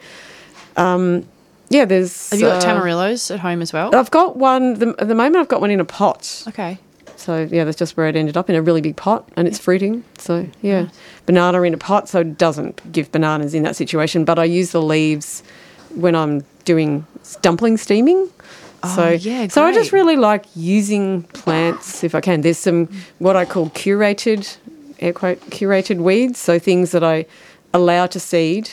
Um, yeah, there's. Have you got uh, tamarillos at home as well? I've got one. The, at the moment, I've got one in a pot. Okay. So, yeah, that's just where it ended up, in a really big pot, and it's fruiting. So, yeah. Nice. Banana in a pot, so it doesn't give bananas in that situation. But I use the leaves when I'm doing dumpling steaming. Oh, so, yeah, great. So I just really like using plants if I can. There's some what I call curated, air quote, curated weeds, so things that I allow to seed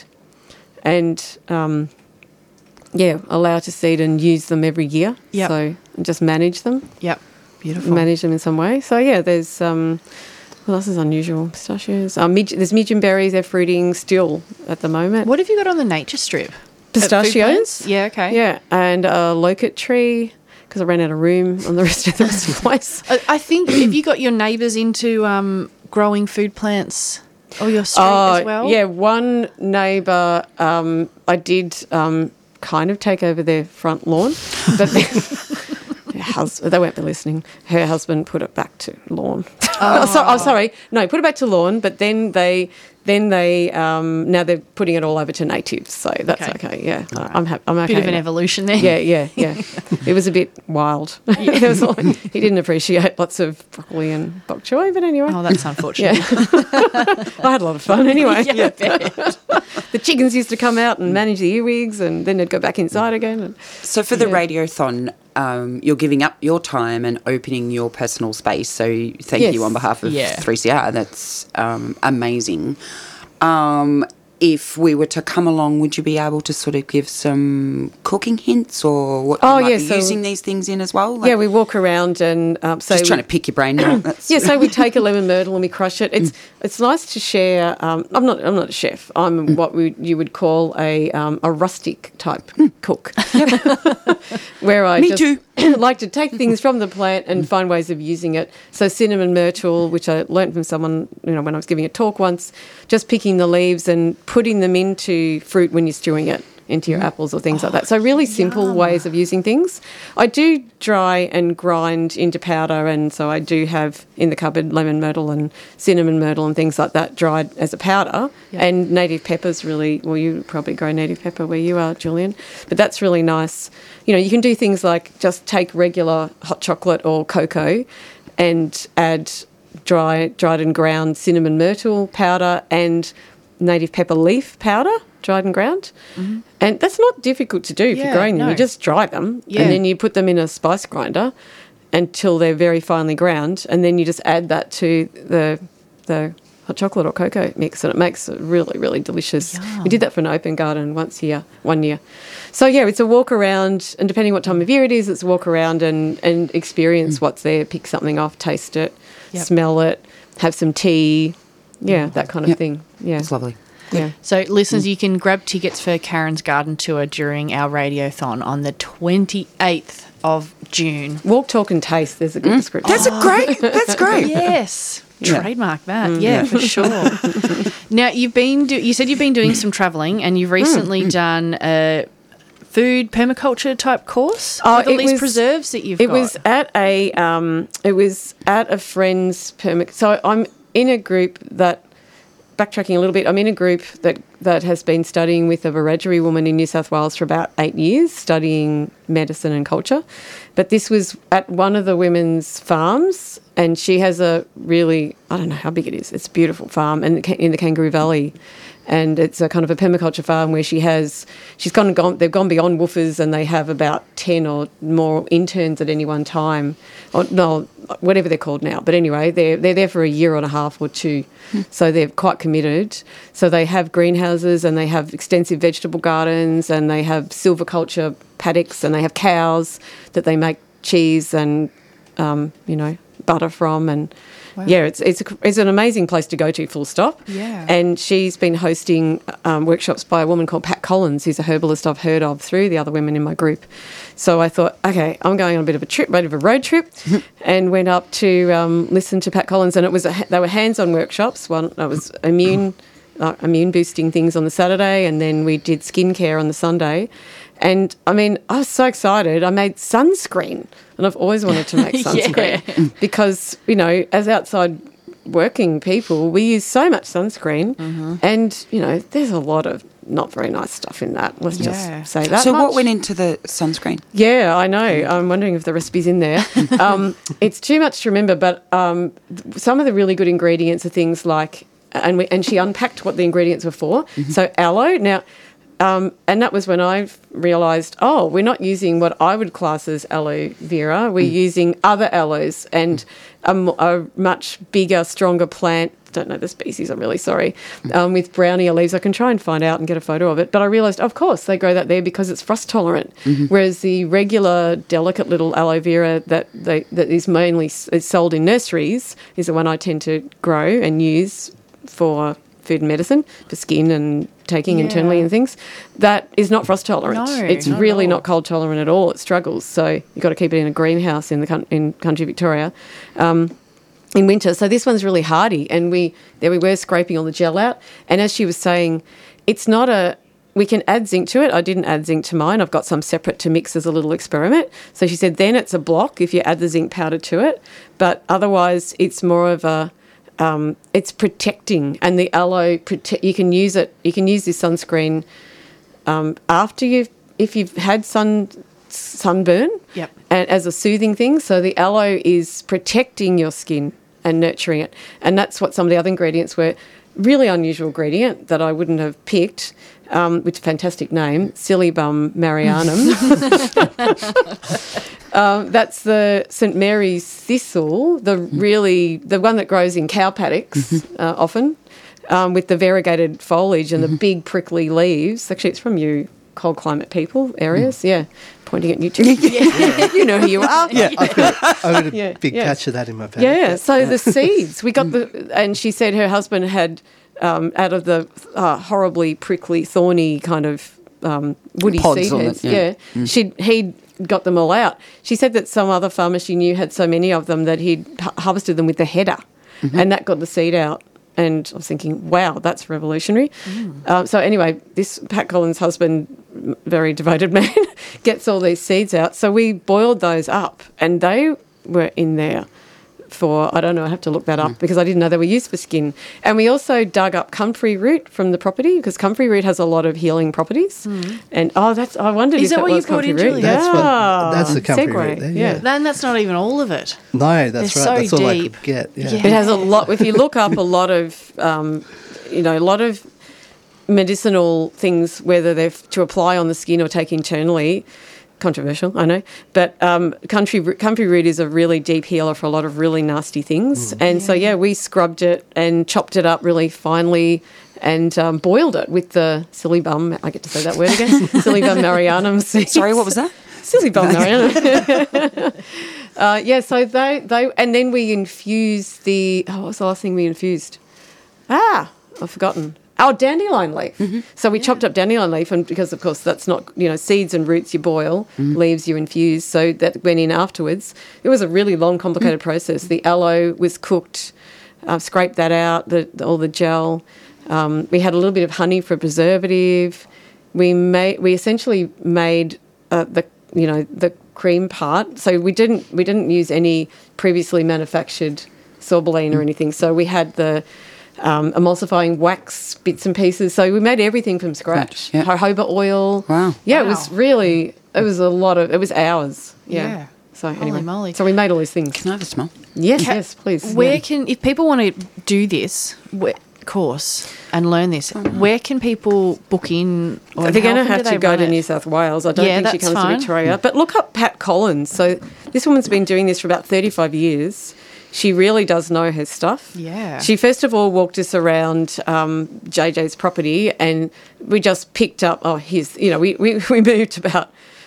and, um, yeah, allow to seed and use them every year. Yep. So just manage them. Yep. Beautiful. Manage them in some way. So, yeah, there's, um, what else is unusual? Pistachios. Um, midge, there's midgeon berries. They're fruiting still at the moment. What have you got on the nature strip? Pistachios. Yeah, okay. Yeah, and a locust tree, because I ran out of room on the rest of the rest of the place. I, I think, have you got your neighbours into um, growing food plants or your street uh, as well? Yeah, one neighbour, um, I did um, kind of take over their front lawn, but then... Hus- they won't be listening. Her husband put it back to lawn. Oh. so, oh, sorry. No, put it back to lawn, but then they then they um, now they're putting it all over to natives, so that's okay. Okay. Yeah, right. I'm happy. I'm okay. Bit of an with evolution there. Yeah, yeah, yeah. It was a bit wild. It was like, he didn't appreciate lots of broccoli and bok choy, but anyway. Oh, that's unfortunate. Yeah. I had a lot of fun anyway. Yeah, I bet. The chickens used to come out and manage the earwigs, and then they'd go back inside again. And, So for the Yeah. Radiothon, um, you're giving up your time and opening your personal space. So thank Yes. you on behalf of Yeah. three C R. That's um, amazing. Um, if we were to come along, would you be able to sort of give some cooking hints or what Oh, you might yeah, be so- using these things in as well? Like, yeah, we walk around and um, so just trying we- to pick your brain now. That's, Yeah, so we take a lemon myrtle and we crush it. It's it's nice to share. Um, I'm not I'm not a chef. I'm what we you would call a um, a rustic type cook. Where I Me just too. like to take things from the plant and find ways of using it. So cinnamon myrtle, which I learnt from someone, you know, when I was giving a talk once, just picking the leaves and putting them into fruit when you're stewing it, into your apples or things like that. So really simple ways of using things. I do dry and grind into powder, and so I do have in the cupboard lemon myrtle and cinnamon myrtle and things like that dried as a powder. Yeah. And native peppers really, well, you probably grow native pepper where you are, Julian, but that's really nice. You know, you can do things like just take regular hot chocolate or cocoa and add dry, dried and ground cinnamon myrtle powder and native pepper leaf powder, dried and ground. Mm-hmm. And that's not difficult to do if Yeah, you're growing them. no. You just dry them Yeah. and then you put them in a spice grinder until they're very finely ground, and then you just add that to the the hot chocolate or cocoa mix, and it makes it really, really delicious. Yum. We did that for an open garden once here, one year. So, yeah, it's a walk around, and depending what time of year it is, it's a walk around and, and experience what's there, pick something off, taste it, Yep. smell it, have some tea, yeah, that kind of Yep. thing. Yeah. It's lovely. Yeah. So, listeners, you can grab tickets for Karen's garden tour during our Radiothon on the twenty-eighth of June. Walk, talk, and taste. There's a good description. That's a great. That's great. Yes. Yeah. Trademark that. Yeah, for sure. Now, you've been do- you said you've been doing some travelling, and you've recently done a food permaculture type course Oh, with all it these was- preserves that you've It got. was at a um, it was at a friend's permit. So I'm in a group that, backtracking a little bit, I'm in a group that that has been studying with a Wiradjuri woman in New South Wales for about eight years, studying medicine and culture. But this was at one of the women's farms, and she has a really, I don't know how big it is. It's a beautiful farm and in the Kangaroo Valley. And it's a kind of a permaculture farm where she has, she's gone, gone they've gone beyond woofers, and they have about ten or more interns at any one time. Or no, whatever they're called now. But anyway, they're, they're there for a year and a half or two. So they're quite committed. So they have greenhouses, and they have extensive vegetable gardens, and they have silviculture paddocks, and they have cows that they make cheese and, um, you know, butter from. And yeah, it's it's a, it's an amazing place to go to, full stop. Yeah. And she's been hosting um, workshops by a woman called Pat Collins, who's a herbalist I've heard of through the other women in my group. So I thought, okay, I'm going on a bit of a trip, bit of a road trip, and went up to um, listen to Pat Collins. And it was a, they were hands-on workshops. One, it was immune uh, immune boosting things on the Saturday, and then we did skincare on the Sunday. And I mean, I was so excited. I made sunscreen, and I've always wanted to make sunscreen because, you know, as outside working people, we use so much sunscreen, Mm-hmm. and, you know, there's a lot of not very nice stuff in that. Let's Yeah. just say that. So what much. went into the sunscreen? Yeah, I know. I'm wondering if the recipe's in there. Um, it's too much to remember, but um, th- some of the really good ingredients are things like, and we, and she unpacked what the ingredients were for. So aloe. Now, um, and that was when I realised, oh, we're not using what I would class as aloe vera. We're using other aloes and a, m- a much bigger, stronger plant. Don't know the species, I'm really sorry, um, with brownier leaves. I can try and find out and get a photo of it. But I realised, of course, they grow that there because it's frost tolerant. Whereas the regular, delicate little aloe vera that they, that is mainly s- is sold in nurseries is the one I tend to grow and use for food and medicine, for skin and taking Yeah. internally and things. That is not frost tolerant. No, it's not at really all. not cold tolerant at all. It struggles. So you've got to keep it in a greenhouse in the coun- in country Victoria. Um, in winter. So this one's really hardy, and we there we were scraping all the gel out. And as she was saying, it's not a we can add zinc to it. I didn't add zinc to mine. I've got some separate to mix as a little experiment. So she said then it's a block if you add the zinc powder to it, but otherwise it's more of a um, it's protecting, and the aloe prote- you can use it. You can use this sunscreen um, after you've if you've had sun sunburn, Yep. and as a soothing thing. So the aloe is protecting your skin and nurturing it, and that's what some of the other ingredients were. Really unusual ingredient that I wouldn't have picked, um, which fantastic name, Silybum marianum. um, that's the Saint Mary's thistle, the really the one that grows in cow paddocks uh, often, um, with the variegated foliage and the big prickly leaves. Actually, it's from you cold climate people areas. Yeah, pointing at you too. Yeah. You know who you are. Yeah, I've got, I've got a Yeah, big yeah. patch of that in my paddock. Yeah, so the seeds, we got the, and she said her husband had, um, out of the uh, horribly prickly, thorny kind of um, woody Pods seed on it, heads, yeah. yeah, she'd, he'd got them all out. She said that some other farmer she knew had so many of them that he'd h- harvested them with the header, and that got the seed out. And I was thinking, wow, that's revolutionary. Um, so anyway, this Pat Collins' husband, m- very devoted man, gets all these seeds out. So we boiled those up, and they were in there for, I don't know, I have to look that up because I didn't know they were used for skin. And we also dug up comfrey root from the property because comfrey root has a lot of healing properties. And oh, that's I wondered Is if that that what you was brought comfrey in, root. Julie? That's what- Yeah. that's the comfrey Segue, root there, yeah. Then that's not even all of it. No, that's They're right. so That's all I deep. could get. Yeah. Yeah. It has a lot. If you look up a lot of, um, you know, a lot of medicinal things, whether they're f- to apply on the skin or take internally, controversial, I know, but um, country ro- comfrey root is a really deep healer for a lot of really nasty things. And so, yeah, we scrubbed it and chopped it up really finely and um, boiled it with the Silybum. I get to say that word again. Silybum marianum seeds. Sorry, what was that? Silybum marianum. uh, yeah, so they, they, and then we infused the, oh, what was the last thing we infused? Ah, I've forgotten. Oh, dandelion leaf. So we chopped up dandelion leaf, and because, of course, that's not, you know, seeds and roots you boil, leaves you infuse. So that went in afterwards. It was a really long, complicated process. The aloe was cooked, uh, scraped that out, the, the all the gel. Um, we had a little bit of honey for preservative. We made, we essentially made uh, the, you know, the cream part. So we didn't, we didn't use any previously manufactured sorbeline or anything. So we had the um, emulsifying wax bits and pieces. So we made everything from scratch. Yeah. Jojoba oil. Wow. Yeah, it was Wow. really, it was a lot of, it was hours. Yeah. Yeah. So Holy anyway, moly. so we made all these things. Can I have a smell? Yes, Ca- yes, please. Where Yeah. can, if people want to do this where, course and learn this, where can people book in? Or They're going to how often have do to they go run to it? New South Wales. I don't Yeah, think she that's comes fine. to Victoria. But look up Pat Collins. So this woman's been doing this for about thirty-five years. She really does know her stuff. Yeah. She first of all walked us around um, J J's property, and we just picked up, oh, here's, you know, we, we, we moved about,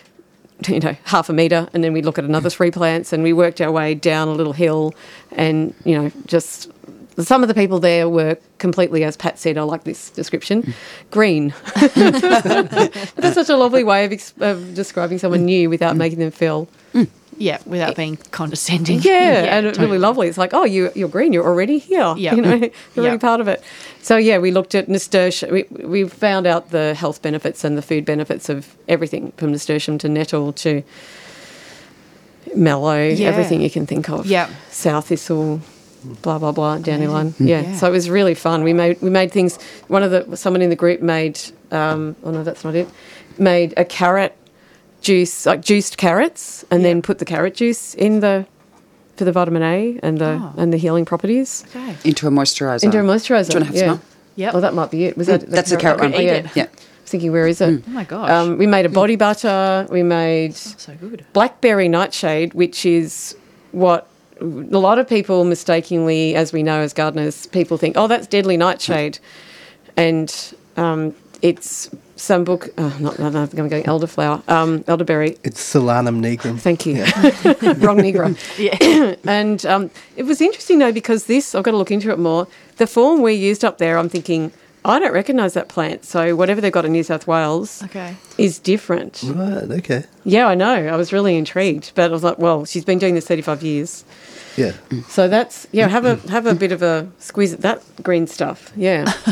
you know, half a metre, and then we look at another three plants, and we worked our way down a little hill, and, you know, just some of the people there were completely, as Pat said, I like this description, green. That's such a lovely way of, ex- of describing someone new without making them feel, Yeah, without being condescending. yeah, and it's totally. really lovely. It's like, oh, you, you're green, you're already here. Yeah. You know, you're already Yeah. part of it. So, yeah, we looked at nasturtium. We, we found out the health benefits and the food benefits of everything from nasturtium to nettle to mallow, Yeah. everything you can think of. Yeah. Sow thistle, blah, blah, blah, dandelion. Yeah. Yeah. So it was really fun. We made we made things, one of the, someone in the group made, um, oh no, that's not it, made a carrot juice, like juiced carrots, and then put the carrot juice in the, for the vitamin A and the Oh. and the healing properties. Okay. Into a moisturiser. Into a moisturiser. Do you want to have a yeah. smell? Yep. Oh, that might be it. Was that That's the carrot okay, one. Eat yeah. it. Yeah. I was thinking, where is it? Oh my gosh. Um, we made a body butter. We made so good. blackberry nightshade, which is what a lot of people mistakenly, as we know as gardeners, people think, oh, that's deadly nightshade. And um, it's Sambuc, oh, not, not, not I'm going elderflower, um, elderberry. It's Solanum nigrum. Thank you. Wrong Negro. Yeah. And um, it was interesting, though, because this, I've got to look into it more. The form we used up there, I'm thinking, I don't recognise that plant. So whatever they've got in New South Wales Okay. is different. Right, okay. Yeah, I know. I was really intrigued. But I was like, well, she's been doing this thirty-five years. Yeah. So that's, yeah, have a have a bit of a squeeze at that green stuff. Yeah.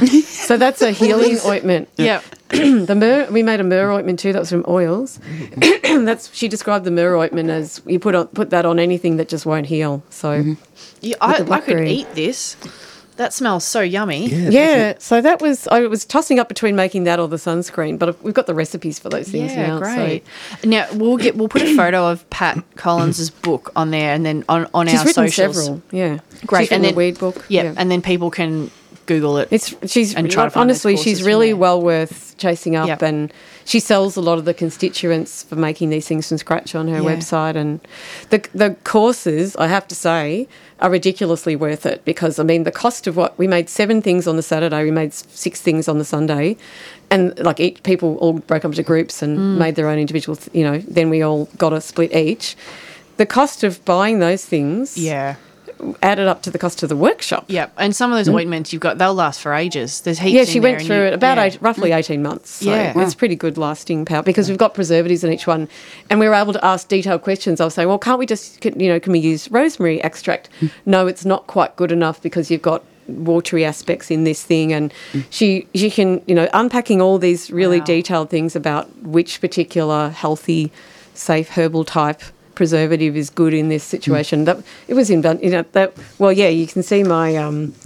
So that's a healing ointment. Yep. The myrrh, we made a myrrh ointment too. That was from oils. That's she described the myrrh ointment as you put on, put that on anything that just won't heal. So Yeah, I, the I could blackberry. eat this. That smells so yummy. Yeah. yeah, so that was I was tossing up between making that or the sunscreen, but we've got the recipes for those things Yeah, now. great. Now we'll get we'll put a photo of Pat Collins's book on there, and then on, on So she's our written socials. several. Yeah, Great, She's written and a then- weed book. Yep, and then people can Google it. It's she's and try to find honestly those she's courses from really there. well worth chasing up, Yep. and she sells a lot of the constituents for making these things from scratch on her Yeah. website. And the the courses, I have to say, are ridiculously worth it because I mean the cost of what we made seven things on the Saturday, we made s- six things on the Sunday, and like each people all broke up into groups and Mm. made their own individual. th- You know, then we all got a split each. The cost of buying those things, Yeah. added up to the cost of the workshop. Yep. And some of those ointments you've got, they'll last for ages. There's heaps Yeah, in she there went and through you- it about yeah. eight, roughly eighteen months. So Yeah. it's pretty good lasting power because we've got preservatives in each one, and we were able to ask detailed questions. I was saying, well, can't we just, can- you know, can we use rosemary extract? No, it's not quite good enough because you've got watery aspects in this thing, and she she can, you know, unpacking all these really Wow. detailed things about which particular healthy, safe herbal type preservative is good in this situation. That it was in, you know, that. Well, yeah, you can see my um.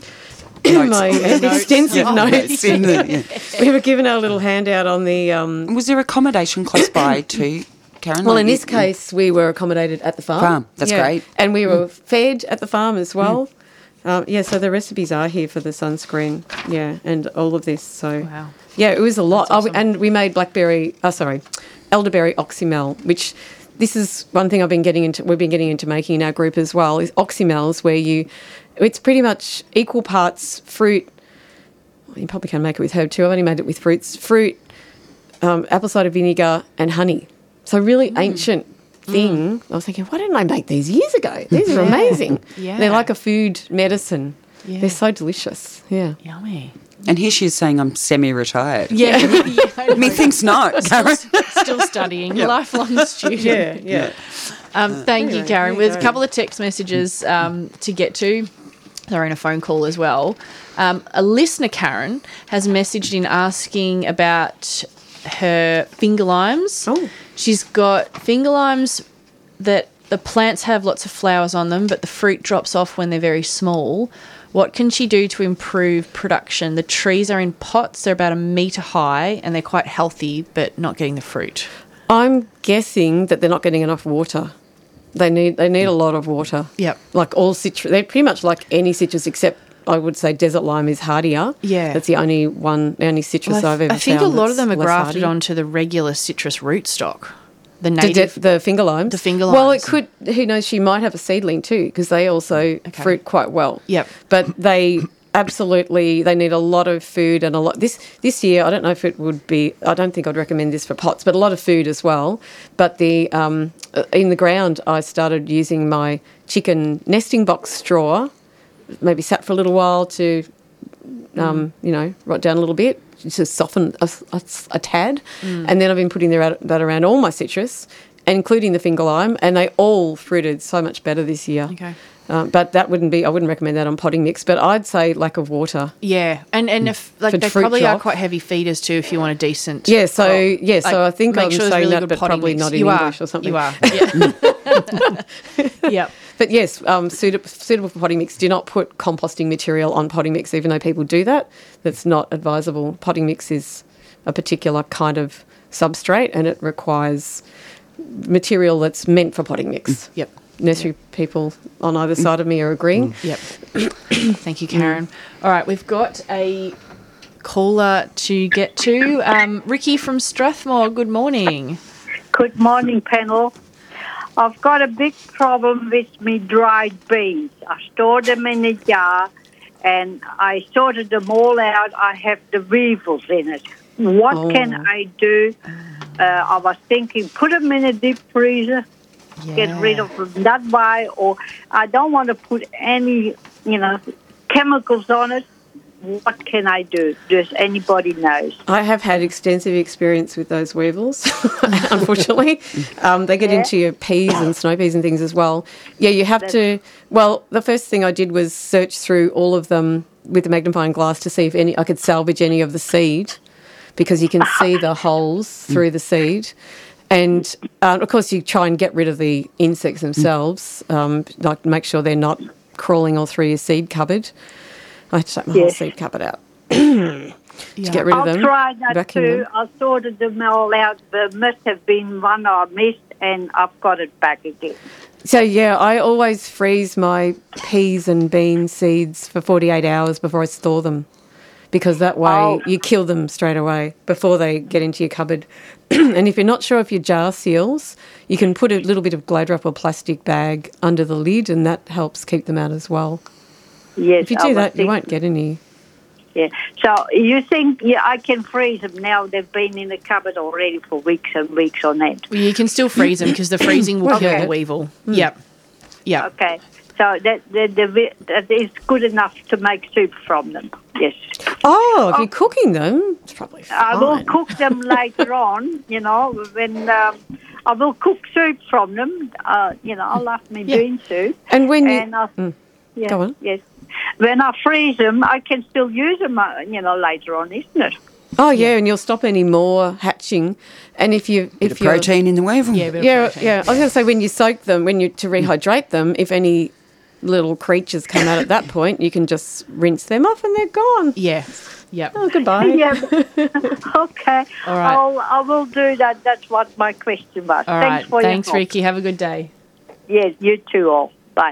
my extensive Yeah. notes. In the- yeah. We were given our little handout on the. Um, Was there accommodation close by too, Karen? well, Like in this you- case, we were accommodated at the farm. Farm, that's great. And we were fed at the farm as well. Um, yeah, so the recipes are here for the sunscreen. Yeah, and all of this. So Wow. yeah, it was a lot. That's awesome. Oh, and we made blackberry. Oh, sorry, elderberry oxymel, which. This is one thing I've been getting into. We've been getting into making in our group as well. Is oxymels, where you, it's pretty much equal parts fruit. You probably can make it with herb too. I've only made it with fruits, fruit, um, apple cider vinegar, and honey. So really ancient thing. I was thinking, why didn't I make these years ago? These are amazing. Yeah. They're like a food medicine. Yeah. They're so delicious. Yeah. Yummy. And here she is saying I'm semi-retired. Yeah. yeah I know. Methinks not, Still, Karen. still studying. Lifelong student. yeah. Um, thank you, anyway, Karen. there you With a go. couple of text messages um, to get to. They're in a phone call as well. Um, a listener, Karen, has messaged in asking about her finger limes. Oh. She's got finger limes that the plants have lots of flowers on them, but the fruit drops off when they're very small. What can she do to improve production? The trees are in pots. They're about a metre high and they're quite healthy, but not getting the fruit. I'm guessing that they're not getting enough water. They need they need a lot of water. Yep. Like all citrus, they're pretty much like any citrus except I would say desert lime is hardier. Yeah. That's the only one, the only citrus Well, I, I've ever I think a found lot of that's them are less grafted hardy. onto the regular citrus rootstock. The The, native. de- the finger limes. The finger Well, limes. it could. Who knows? She might have a seedling too, because they also fruit quite well. Yep. But they absolutely they need a lot of food and a lot. This this year, I don't know if it would be. I don't think I'd recommend this for pots, but a lot of food as well. But the um, in the ground, I started using my chicken nesting box straw. Maybe sat for a little while to, um, you know, rot down a little bit, just soften a, a, a tad, and then I've been putting that that around all my citrus, including the finger lime, and they all fruited so much better this year. Okay. Um, but that wouldn't be. I wouldn't recommend that on potting mix. But I'd say lack of water. Yeah, and and if like For they fruit probably are drop. quite heavy feeders too. If you want a decent. Yeah. So crop. yeah. So Like, I think make I'm sure there's saying really that, good but potting probably mix. not in you English are. or something. You are. Yeah. Yep. But yes, um, suitable, suitable for potting mix. Do not put composting material on potting mix, even though people do that. That's not advisable. Potting mix is a particular kind of substrate, and it requires material that's meant for potting mix. Yep. Nursery people on either side of me are agreeing. Yep. Thank you, Karen. All right, we've got a caller to get to. Um, Ricky from Strathmore. Good morning. Good morning, panel. I've got a big problem with me dried beans. I stored them in a jar and I sorted them all out. I have the weevils in it. What Oh. can I do? Uh, I was thinking put them in a deep freezer, get rid of them that way, or I don't want to put any, you know, chemicals on it. What can I do? Does anybody knows? I have had extensive experience with those weevils, unfortunately. Um, they get Yeah. into your peas and snow peas and things as well. Yeah, you have to... Well, the first thing I did was search through all of them with the magnifying glass to see if any I could salvage any of the seed, because you can see the holes through the seed. And, uh, of course, you try and get rid of the insects themselves, um, like make sure they're not crawling all through your seed cupboard. I had to take my whole Yes. seed cupboard out to get rid of I'll them. try that vacuum too. them. I sorted them all out. There must have been one I missed, and I've got it back again. So, yeah, I always freeze my peas and bean seeds for forty-eight hours before I store them, because that way Oh. you kill them straight away before they get into your cupboard. And if you're not sure if your jar seals, you can put a little bit of glow drop or plastic bag under the lid, and that helps keep them out as well. Yes, If you I do was that, you thinking- won't get any. Yeah. So you think, yeah, I can freeze them now? They've been in the cupboard already for weeks and weeks on end. Well, you can still freeze them because the freezing will kill Okay. the weevil. Yep. Yep. Okay. So that, that, that, that is good enough to make soup from them. Yes. Oh, if you're cooking them, it's probably fine. I will cook them later on, you know, when um, I will cook soup from them. Uh, you know, I love me Yeah. bean soup. And when you... And I, Mm. yeah, Go on. Yes. When I freeze them, I can still use them, uh, you know, later on, isn't it? Oh, yeah, and you'll stop any more hatching. And if you... Bit if of you're, protein in the weevil. Yeah, a bit of Yeah, protein. yeah. I was going to say, when you soak them, when you to rehydrate them, if any little creatures come out at that point, you can just rinse them off and they're gone. Yeah. Yep. Oh, goodbye. Yeah. Okay. All right. I'll, I will do that. That's what my question was. All Thanks right. for Thanks, your help. Ricky. Have a good day. Yes, you too all. Bye.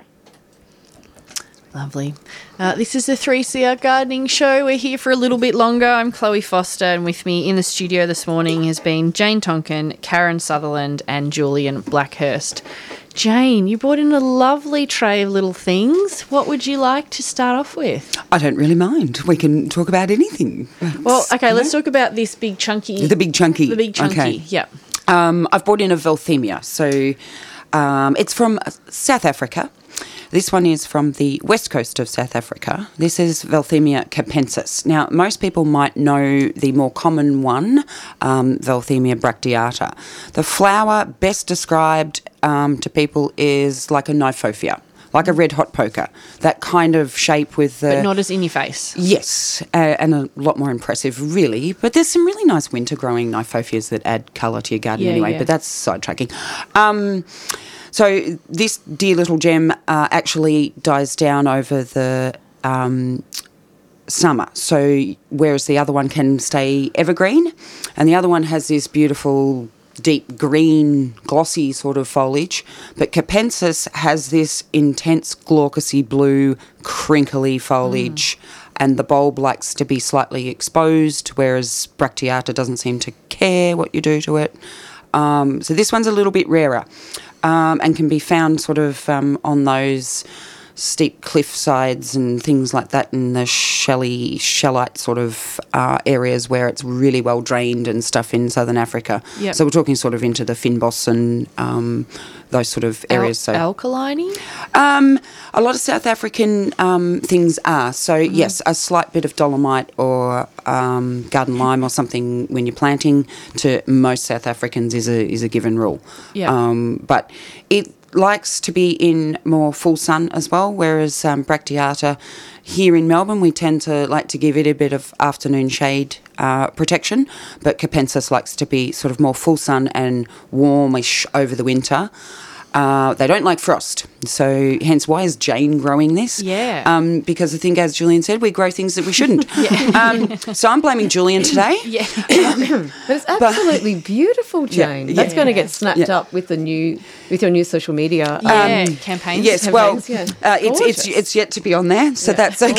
Lovely. Uh, this is the three C R Gardening Show. We're here for a little bit longer. I'm Chloe Foster, and with me in the studio this morning has been Jane Tonkin, Karen Sutherland, and Julian Blackhurst. Jane, you brought in a lovely tray of little things. What would you like to start off with? I don't really mind. We can talk about anything. Well, okay, let's talk about this big chunky... The big chunky. The big chunky, Okay. yep. Um, I've brought in a Velthemia. So um, it's from South Africa. This one is from the west coast of South Africa. This is Velthemia capensis. Now, most people might know the more common one, um, Velthemia bracteata. The flower best described um, to people is like a Knifophia, like a red hot poker. That kind of shape with the... But not as in your face. Yes, uh, and a lot more impressive, really. But there's some really nice winter-growing Knifophias that add colour to your garden Yeah, anyway, yeah. but that's sidetracking. Um, so this dear little gem uh, actually dies down over the um, summer. So whereas the other one can stay evergreen, and the other one has this beautiful deep green, glossy sort of foliage, but capensis has this intense glaucous blue, crinkly foliage, and the bulb likes to be slightly exposed, whereas bracteata doesn't seem to care what you do to it. Um, so this one's a little bit rarer, um, and can be found sort of um, on those steep cliff sides and things like that in the shelly, shellite sort of uh, areas where it's really well drained and stuff in southern Africa. Yep. So we're talking sort of into the Fynbos and um, those sort of areas. Al- so alkaline? um, a lot of South African um, things are. So, yes, a slight bit of dolomite or um, garden lime or something when you're planting to most South Africans is a is a given rule. Yeah. Um, but it likes to be in more full sun as well, whereas um, bracteata here in Melbourne, we tend to like to give it a bit of afternoon shade uh, protection, but capensis likes to be sort of more full sun and warmish over the winter. Uh, they don't like frost, so hence why is Jane growing this? Yeah. Um, because I think, as Julian said, we grow things that we shouldn't. um, so I'm blaming Julian today. Yeah. But it's absolutely beautiful, Jane. yeah. That's going to get snapped Yeah. up with the new with your new social media. Yeah, Um, campaigns. Yes, well, campaigns, yeah. uh, it's, it's Gorgeous. it's yet to be on there, so that's okay.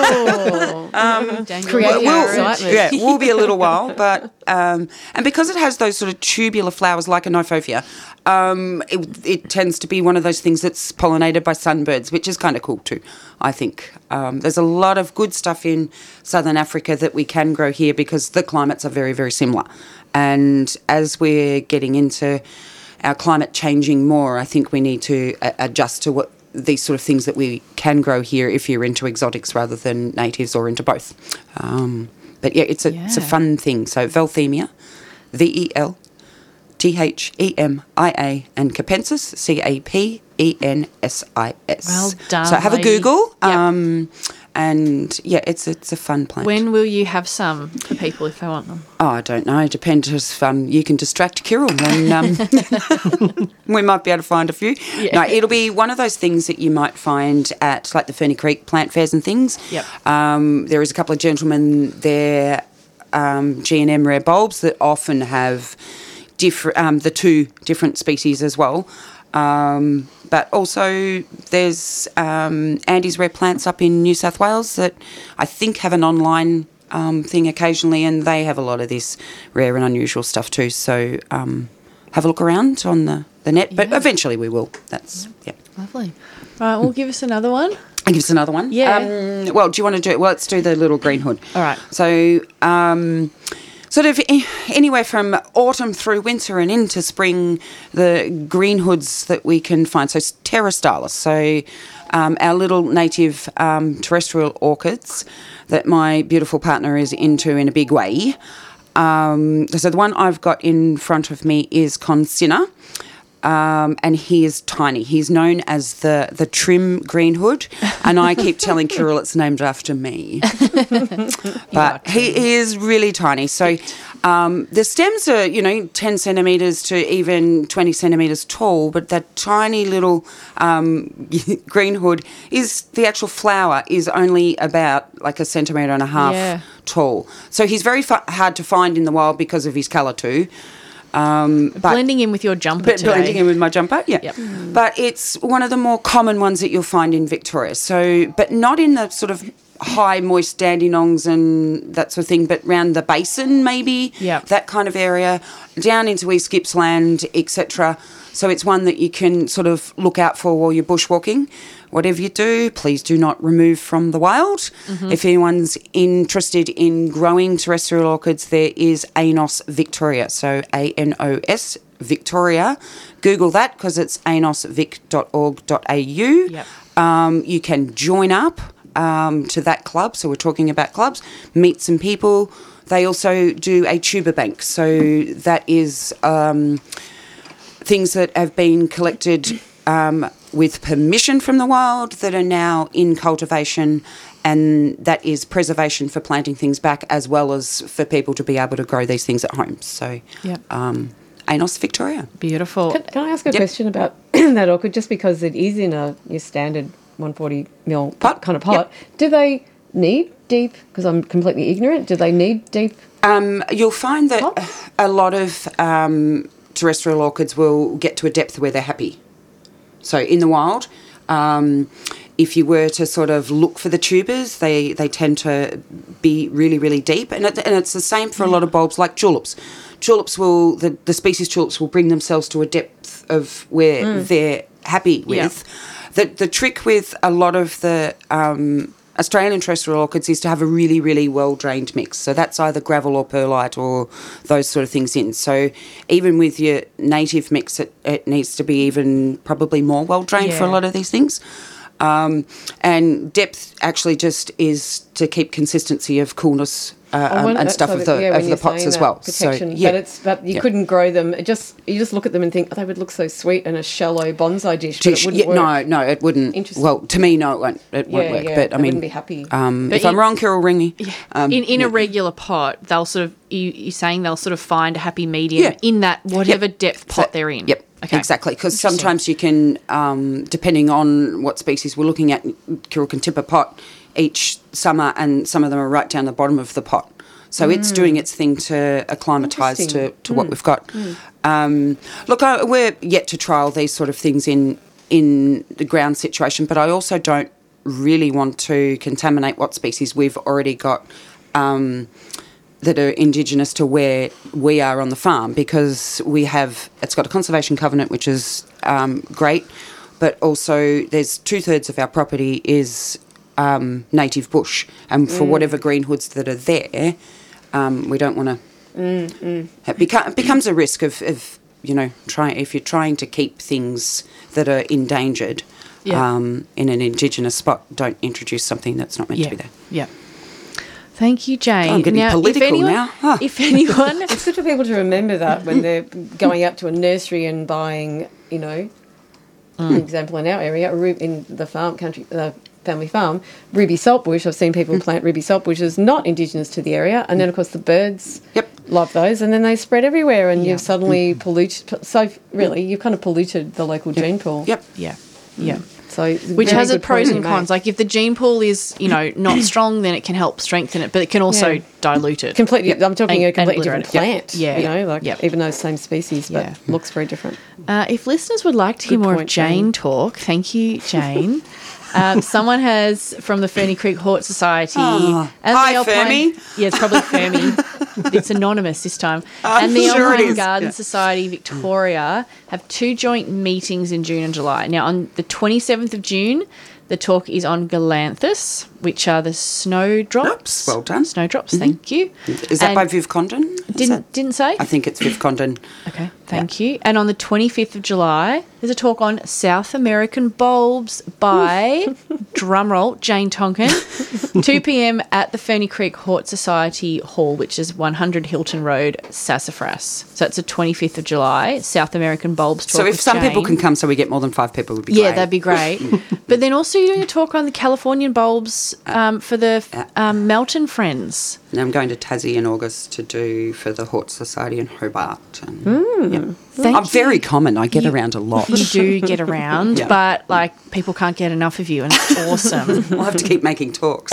Oh. Daniel Creative Garrett. excitement. Yeah, it will be a little while, but um, and because it has those sort of tubular flowers like a Knifophia, um, it, it tends to be one of those things that's pollinated by sunbirds, which is kind of cool too, I think. Um, there's a lot of good stuff in southern Africa that we can grow here because the climates are very, very similar. And as we're getting into our climate changing more, I think we need to uh, adjust to what these sort of things that we can grow here if you're into exotics rather than natives or into both. Um, but yeah, it's a it's a Yeah. fun thing. So Velthemia, V E L T H E M I A, and capensis, C A P E N S I S. Well done, So have lady. a Google. Yep. Um, and yeah, it's it's a fun plant. When will you have some for people if they want them? Oh, I don't know. It depends if um, you can distract Kirill, then um, we might be able to find a few. Yeah. No, it'll be one of those things that you might find at like the Ferny Creek plant fairs and things. Yep. Um, there is a couple of gentlemen there, um, G and M Rare Bulbs, that often have different um, the two different species as well. Um, but also there's um, Andy's Rare Plants up in New South Wales that I think have an online um, thing occasionally, and they have a lot of this rare and unusual stuff too. So um, have a look around on the, the net, but Yeah. eventually we will. That's, yeah. Lovely. Right, well, give us another one. And give us another one. Yeah. Um, well, do you want to do it? Well, let's do the little green hood. All right. So, um, sort of a- anywhere from autumn through winter and into spring, the green hoods that we can find. So, Terra Stalis. So, um, our little native um, terrestrial orchids that my beautiful partner is into in a big way. Um, so, the one I've got in front of me is Consina. Um, and he is tiny. He's known as the, the trim green hood, and I keep telling Kirill it's named after me. But he is really tiny. So um, the stems are, you know, ten centimetres to even twenty centimetres tall, but that tiny little um, green hood is, the actual flower is only about like a centimetre and a half Yeah. tall. So he's very fu- hard to find in the wild because of his colour too. Um, but Blending in with your jumper but today. blending in with my jumper, yeah. Yep. But it's one of the more common ones that you'll find in Victoria. So, but not in the sort of high moist dandenongs and that sort of thing, but round the basin maybe, Yep. that kind of area, down into East Gippsland, et cetera. So it's one that you can sort of look out for while you're bushwalking. Whatever you do, please do not remove from the wild. Mm-hmm. If anyone's interested in growing terrestrial orchids, there is Anos Victoria, so A N O S Victoria. Google that because it's anos vic dot org dot a u. Yep. Um, you can join up um, to that club, so we're talking about clubs, meet some people. They also do a tuber bank, so that is um, things that have been collected um, with permission from the wild that are now in cultivation, and that is preservation for planting things back as well as for people to be able to grow these things at home. So, Yep. um, Anos Victoria. Beautiful. Can, can I ask a Yep. question about that orchid? Just because it is in a your standard one forty mil Pot? kind of pot, do they need deep? Because I'm completely ignorant. Do they need deep? Um, you'll find that Pots? a lot of um, terrestrial orchids will get to a depth where they're happy. So in the wild, um, if you were to sort of look for the tubers, they, they tend to be really, really deep. And, it, and it's the same for a lot of bulbs like tulips. Tulips will, the, the species tulips will bring themselves to a depth of where they're happy with. The, the trick with a lot of the um, Australian terrestrial orchids is to have a really, really well-drained mix. So that's either gravel or perlite or those sort of things in. So even with your native mix, it, it needs to be even probably more well-drained for a Yeah. lot of these things. Um, and depth actually just is to keep consistency of coolness uh, Oh, um, when- and stuff so of that- the yeah, of when the you're pots saying as that well. Protection, So yeah, but it's but you Yeah. couldn't grow them. It just you just look at them and think, oh, they would look so sweet in a shallow bonsai dish, but Dish- it wouldn't yeah, work. no, no, it wouldn't. Interesting. Well, to me, no, it won't. It won't Yeah, work. yeah, but I they mean, wouldn't be happy. Um, But if I'm in- wrong, Kirill, ring me. Um, in in yeah. a regular pot, they'll sort of you you're saying they'll sort of find a happy medium Yeah. in that whatever depth pot So- they're in. Yep, Okay. exactly. Because Interesting. sometimes you can, um, depending on what species we're looking at, Kirill can tip a pot each summer, and some of them are right down the bottom of the pot. So it's doing its thing to acclimatise to, Interesting. to what we've got. Um, look, I, we're yet to trial these sort of things in in the ground situation, but I also don't really want to contaminate what species we've already got um, that are indigenous to where we are on the farm, because we have, it's got a conservation covenant, which is um, great, but also there's two-thirds of our property is um, native bush, and for whatever green hoods that are there, um, we don't want to. It, beca- it becomes a risk of, of you know, try if you're trying to keep things that are endangered Yeah. um, in an indigenous spot. Don't introduce something that's not meant Yeah. to be there. Yeah. Thank you, Jane. I'm getting now, political if anyone, now. Huh. If anyone, It's good for people to remember that when they're going up to a nursery and buying, you know, Mm. an example in our area, a room in the farm country, the family farm, ruby saltbush. I've seen people plant ruby saltbushes not indigenous to the area, and then of course the birds Yep. love those, and then they spread everywhere, and Yeah. you've suddenly polluted. So really, you've kind of polluted the local gene pool. Yep. Yeah. Yeah. So Which very has its good pros point and you cons. make. Like if the gene pool is, you know, not strong, then it can help strengthen it, but it can also Yeah. dilute it. Completely, I'm talking And- a completely and different obliterate plant. it. Yeah. you know, like Yep. even though same species, but Yeah. looks very different. Uh, if listeners would like to hear Good more of point, Jane, Jane. talk, thank you, Jane. um, someone has from the Ferny Creek Hort Society. Oh, and hi, the Alpine, Fermi. Yeah, it's probably Fermi. It's anonymous this time. I'm and the sure it Alpine is. Garden Yeah. Society Victoria have two joint meetings in June and July. Now, on the twenty-seventh of June, the talk is on Galanthus, which are the snowdrops. Oops, well done. Snowdrops, thank you. Is that And by Viv Condon? Is Didn't that- didn't say. I think it's Viv Condon. Okay, thank you. And on the twenty-fifth of July, there's a talk on South American bulbs by, drumroll, Jane Tonkin, two p.m. at the Ferny Creek Hort Society Hall, which is one hundred Hilton Road, Sassafras. So it's the twenty-fifth of July, South American bulbs talk So if with some people Jane. can come, so we get more than five people, would be Yeah, great. that'd be great. But then also you're doing a talk on the Californian bulbs um, for the um, Melton Friends. And I'm going to Tassie in August to do for the Hort Society in Hobart. And, yeah. Thank I'm you. very common. I get around a lot. You do get around, Yeah. but like people can't get enough of you, and it's awesome. We'll have to keep making talks.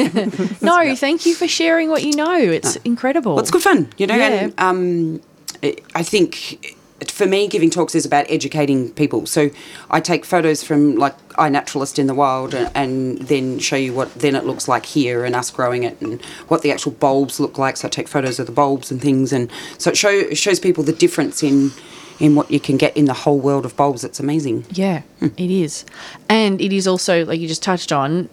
No, thank you for sharing what you know. It's incredible. Well, it's good fun, you know. Yeah. And um, it- I think for me, giving talks is about educating people. So I take photos from like iNaturalist in the wild, and, and then show you what then it looks like here, and us growing it, and what the actual bulbs look like. So I take photos of the bulbs and things, and so it, show, it shows people the difference in in what you can get in the whole world of bulbs. It's amazing. Yeah, it is. And it is also, like you just touched on,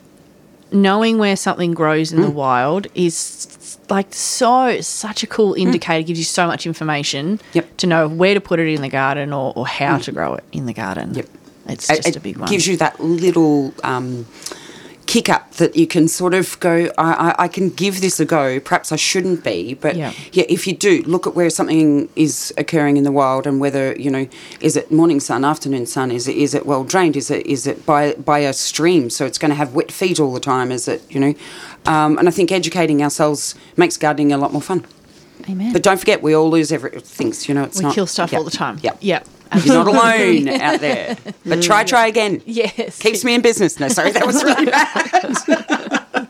knowing where something grows in the wild is like so, such a cool indicator, gives you so much information Yep. to know where to put it in the garden or, or how to grow it in the garden. Yep. It's It- just it a big one. gives you that little um, kick up that you can sort of go, I, I, I can give this a go. Perhaps I shouldn't be, but Yeah. yeah. if you do, look at where something is occurring in the wild, and whether, you know, is it morning sun, afternoon sun, is it is it well drained, is it is it by by a stream, so it's going to have wet feet all the time, is it, you know, um, and I think educating ourselves makes gardening a lot more fun. Amen. But don't forget, we all lose every things, you know. It's we not, kill stuff yeah, all the time. Yeah, Yeah. You're not alone out there. But try, try again. Yes. Keeps me in business. No, sorry, that was really bad.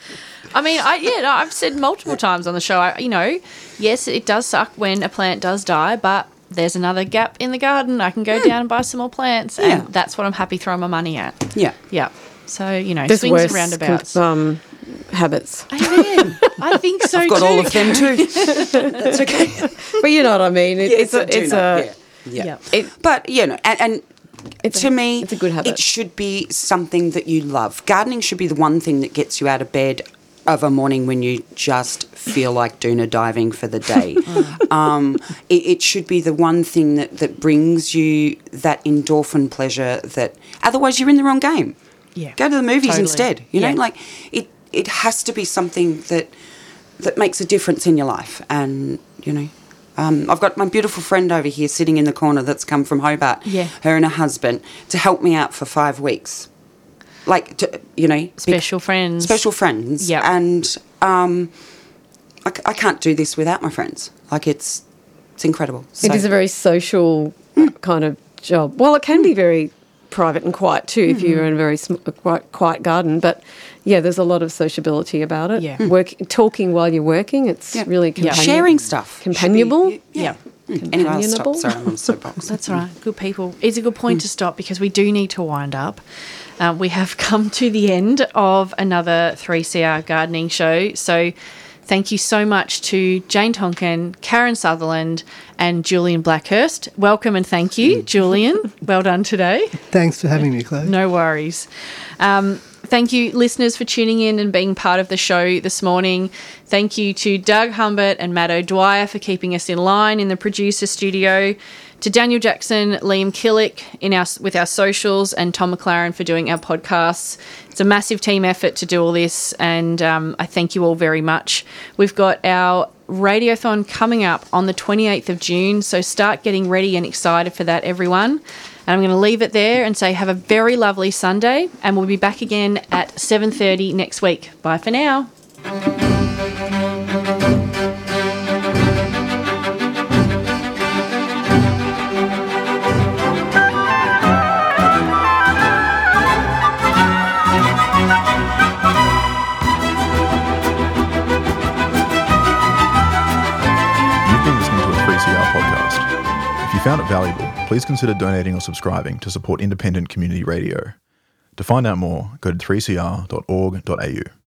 I mean, I yeah, no, I've said multiple times on the show, I, you know, yes, it does suck when a plant does die, but there's another gap in the garden. I can go down and buy some more plants, and Yeah. that's what I'm happy throwing my money at. Yeah. Yeah. So, you know, There's swings worse and roundabouts. um, habits. Amen. I think so I've got too. all of them too. That's okay. But you know what I mean. It, Yes, it's a, I do it's know. a, yeah. Yeah. Yeah. it, But, you know, and, and It's to a- me, it's a good habit. it should be something that you love. Gardening should be the one thing that gets you out of bed of a morning when you just feel like doona diving for the day. um, it, it should be the one thing that, that brings you that endorphin pleasure that otherwise you're in the wrong game. Yeah. Go to the movies Totally. instead. You know, Yeah. like it, it has to be something that that makes a difference in your life. And, you know, um, I've got my beautiful friend over here sitting in the corner that's come from Hobart, Yeah. her and her husband, to help me out for five weeks. Like, to, you know. bec- Special friends. Special friends. Yep. And um, I, c- I can't do this without my friends. Like, it's it's incredible. it So- is a very social kind of job. Well, it can be very private and quiet too if you're in a very sm- a quiet, quiet garden. But yeah, there's a lot of sociability about it. Yeah. Work, talking while you're working. It's Yeah. really Yeah. companion- Sharing stuff. should be- Companionable. Yeah. Anyway, I'll stop. Companionable. Sorry, I'm on a soapbox. That's all right. Good people. It's a good point to stop because we do need to wind up. Uh, we have come to the end of another three C R gardening show. So thank you so much to Jane Tonkin, Karen Sutherland, and Julian Blackhurst. Welcome and thank you, Julian. Well done today. Thanks for having me, Chloe. No worries. Um, thank you, listeners, for tuning in and being part of the show this morning. Thank you to Doug Humbert and Matt O'Dwyer for keeping us in line in the producer studio. To Daniel Jackson, Liam Killick in our with our socials, and Tom McLaren for doing our podcasts. It's a massive team effort to do all this, and um, I thank you all very much. We've got our Radiothon coming up on the twenty-eighth of June, so start getting ready and excited for that, everyone. And I'm going to leave it there and say have a very lovely Sunday, and we'll be back again at seven thirty next week. Bye for now. If you found it valuable, please consider donating or subscribing to support independent community radio. To find out more, go to three c r dot org dot a u.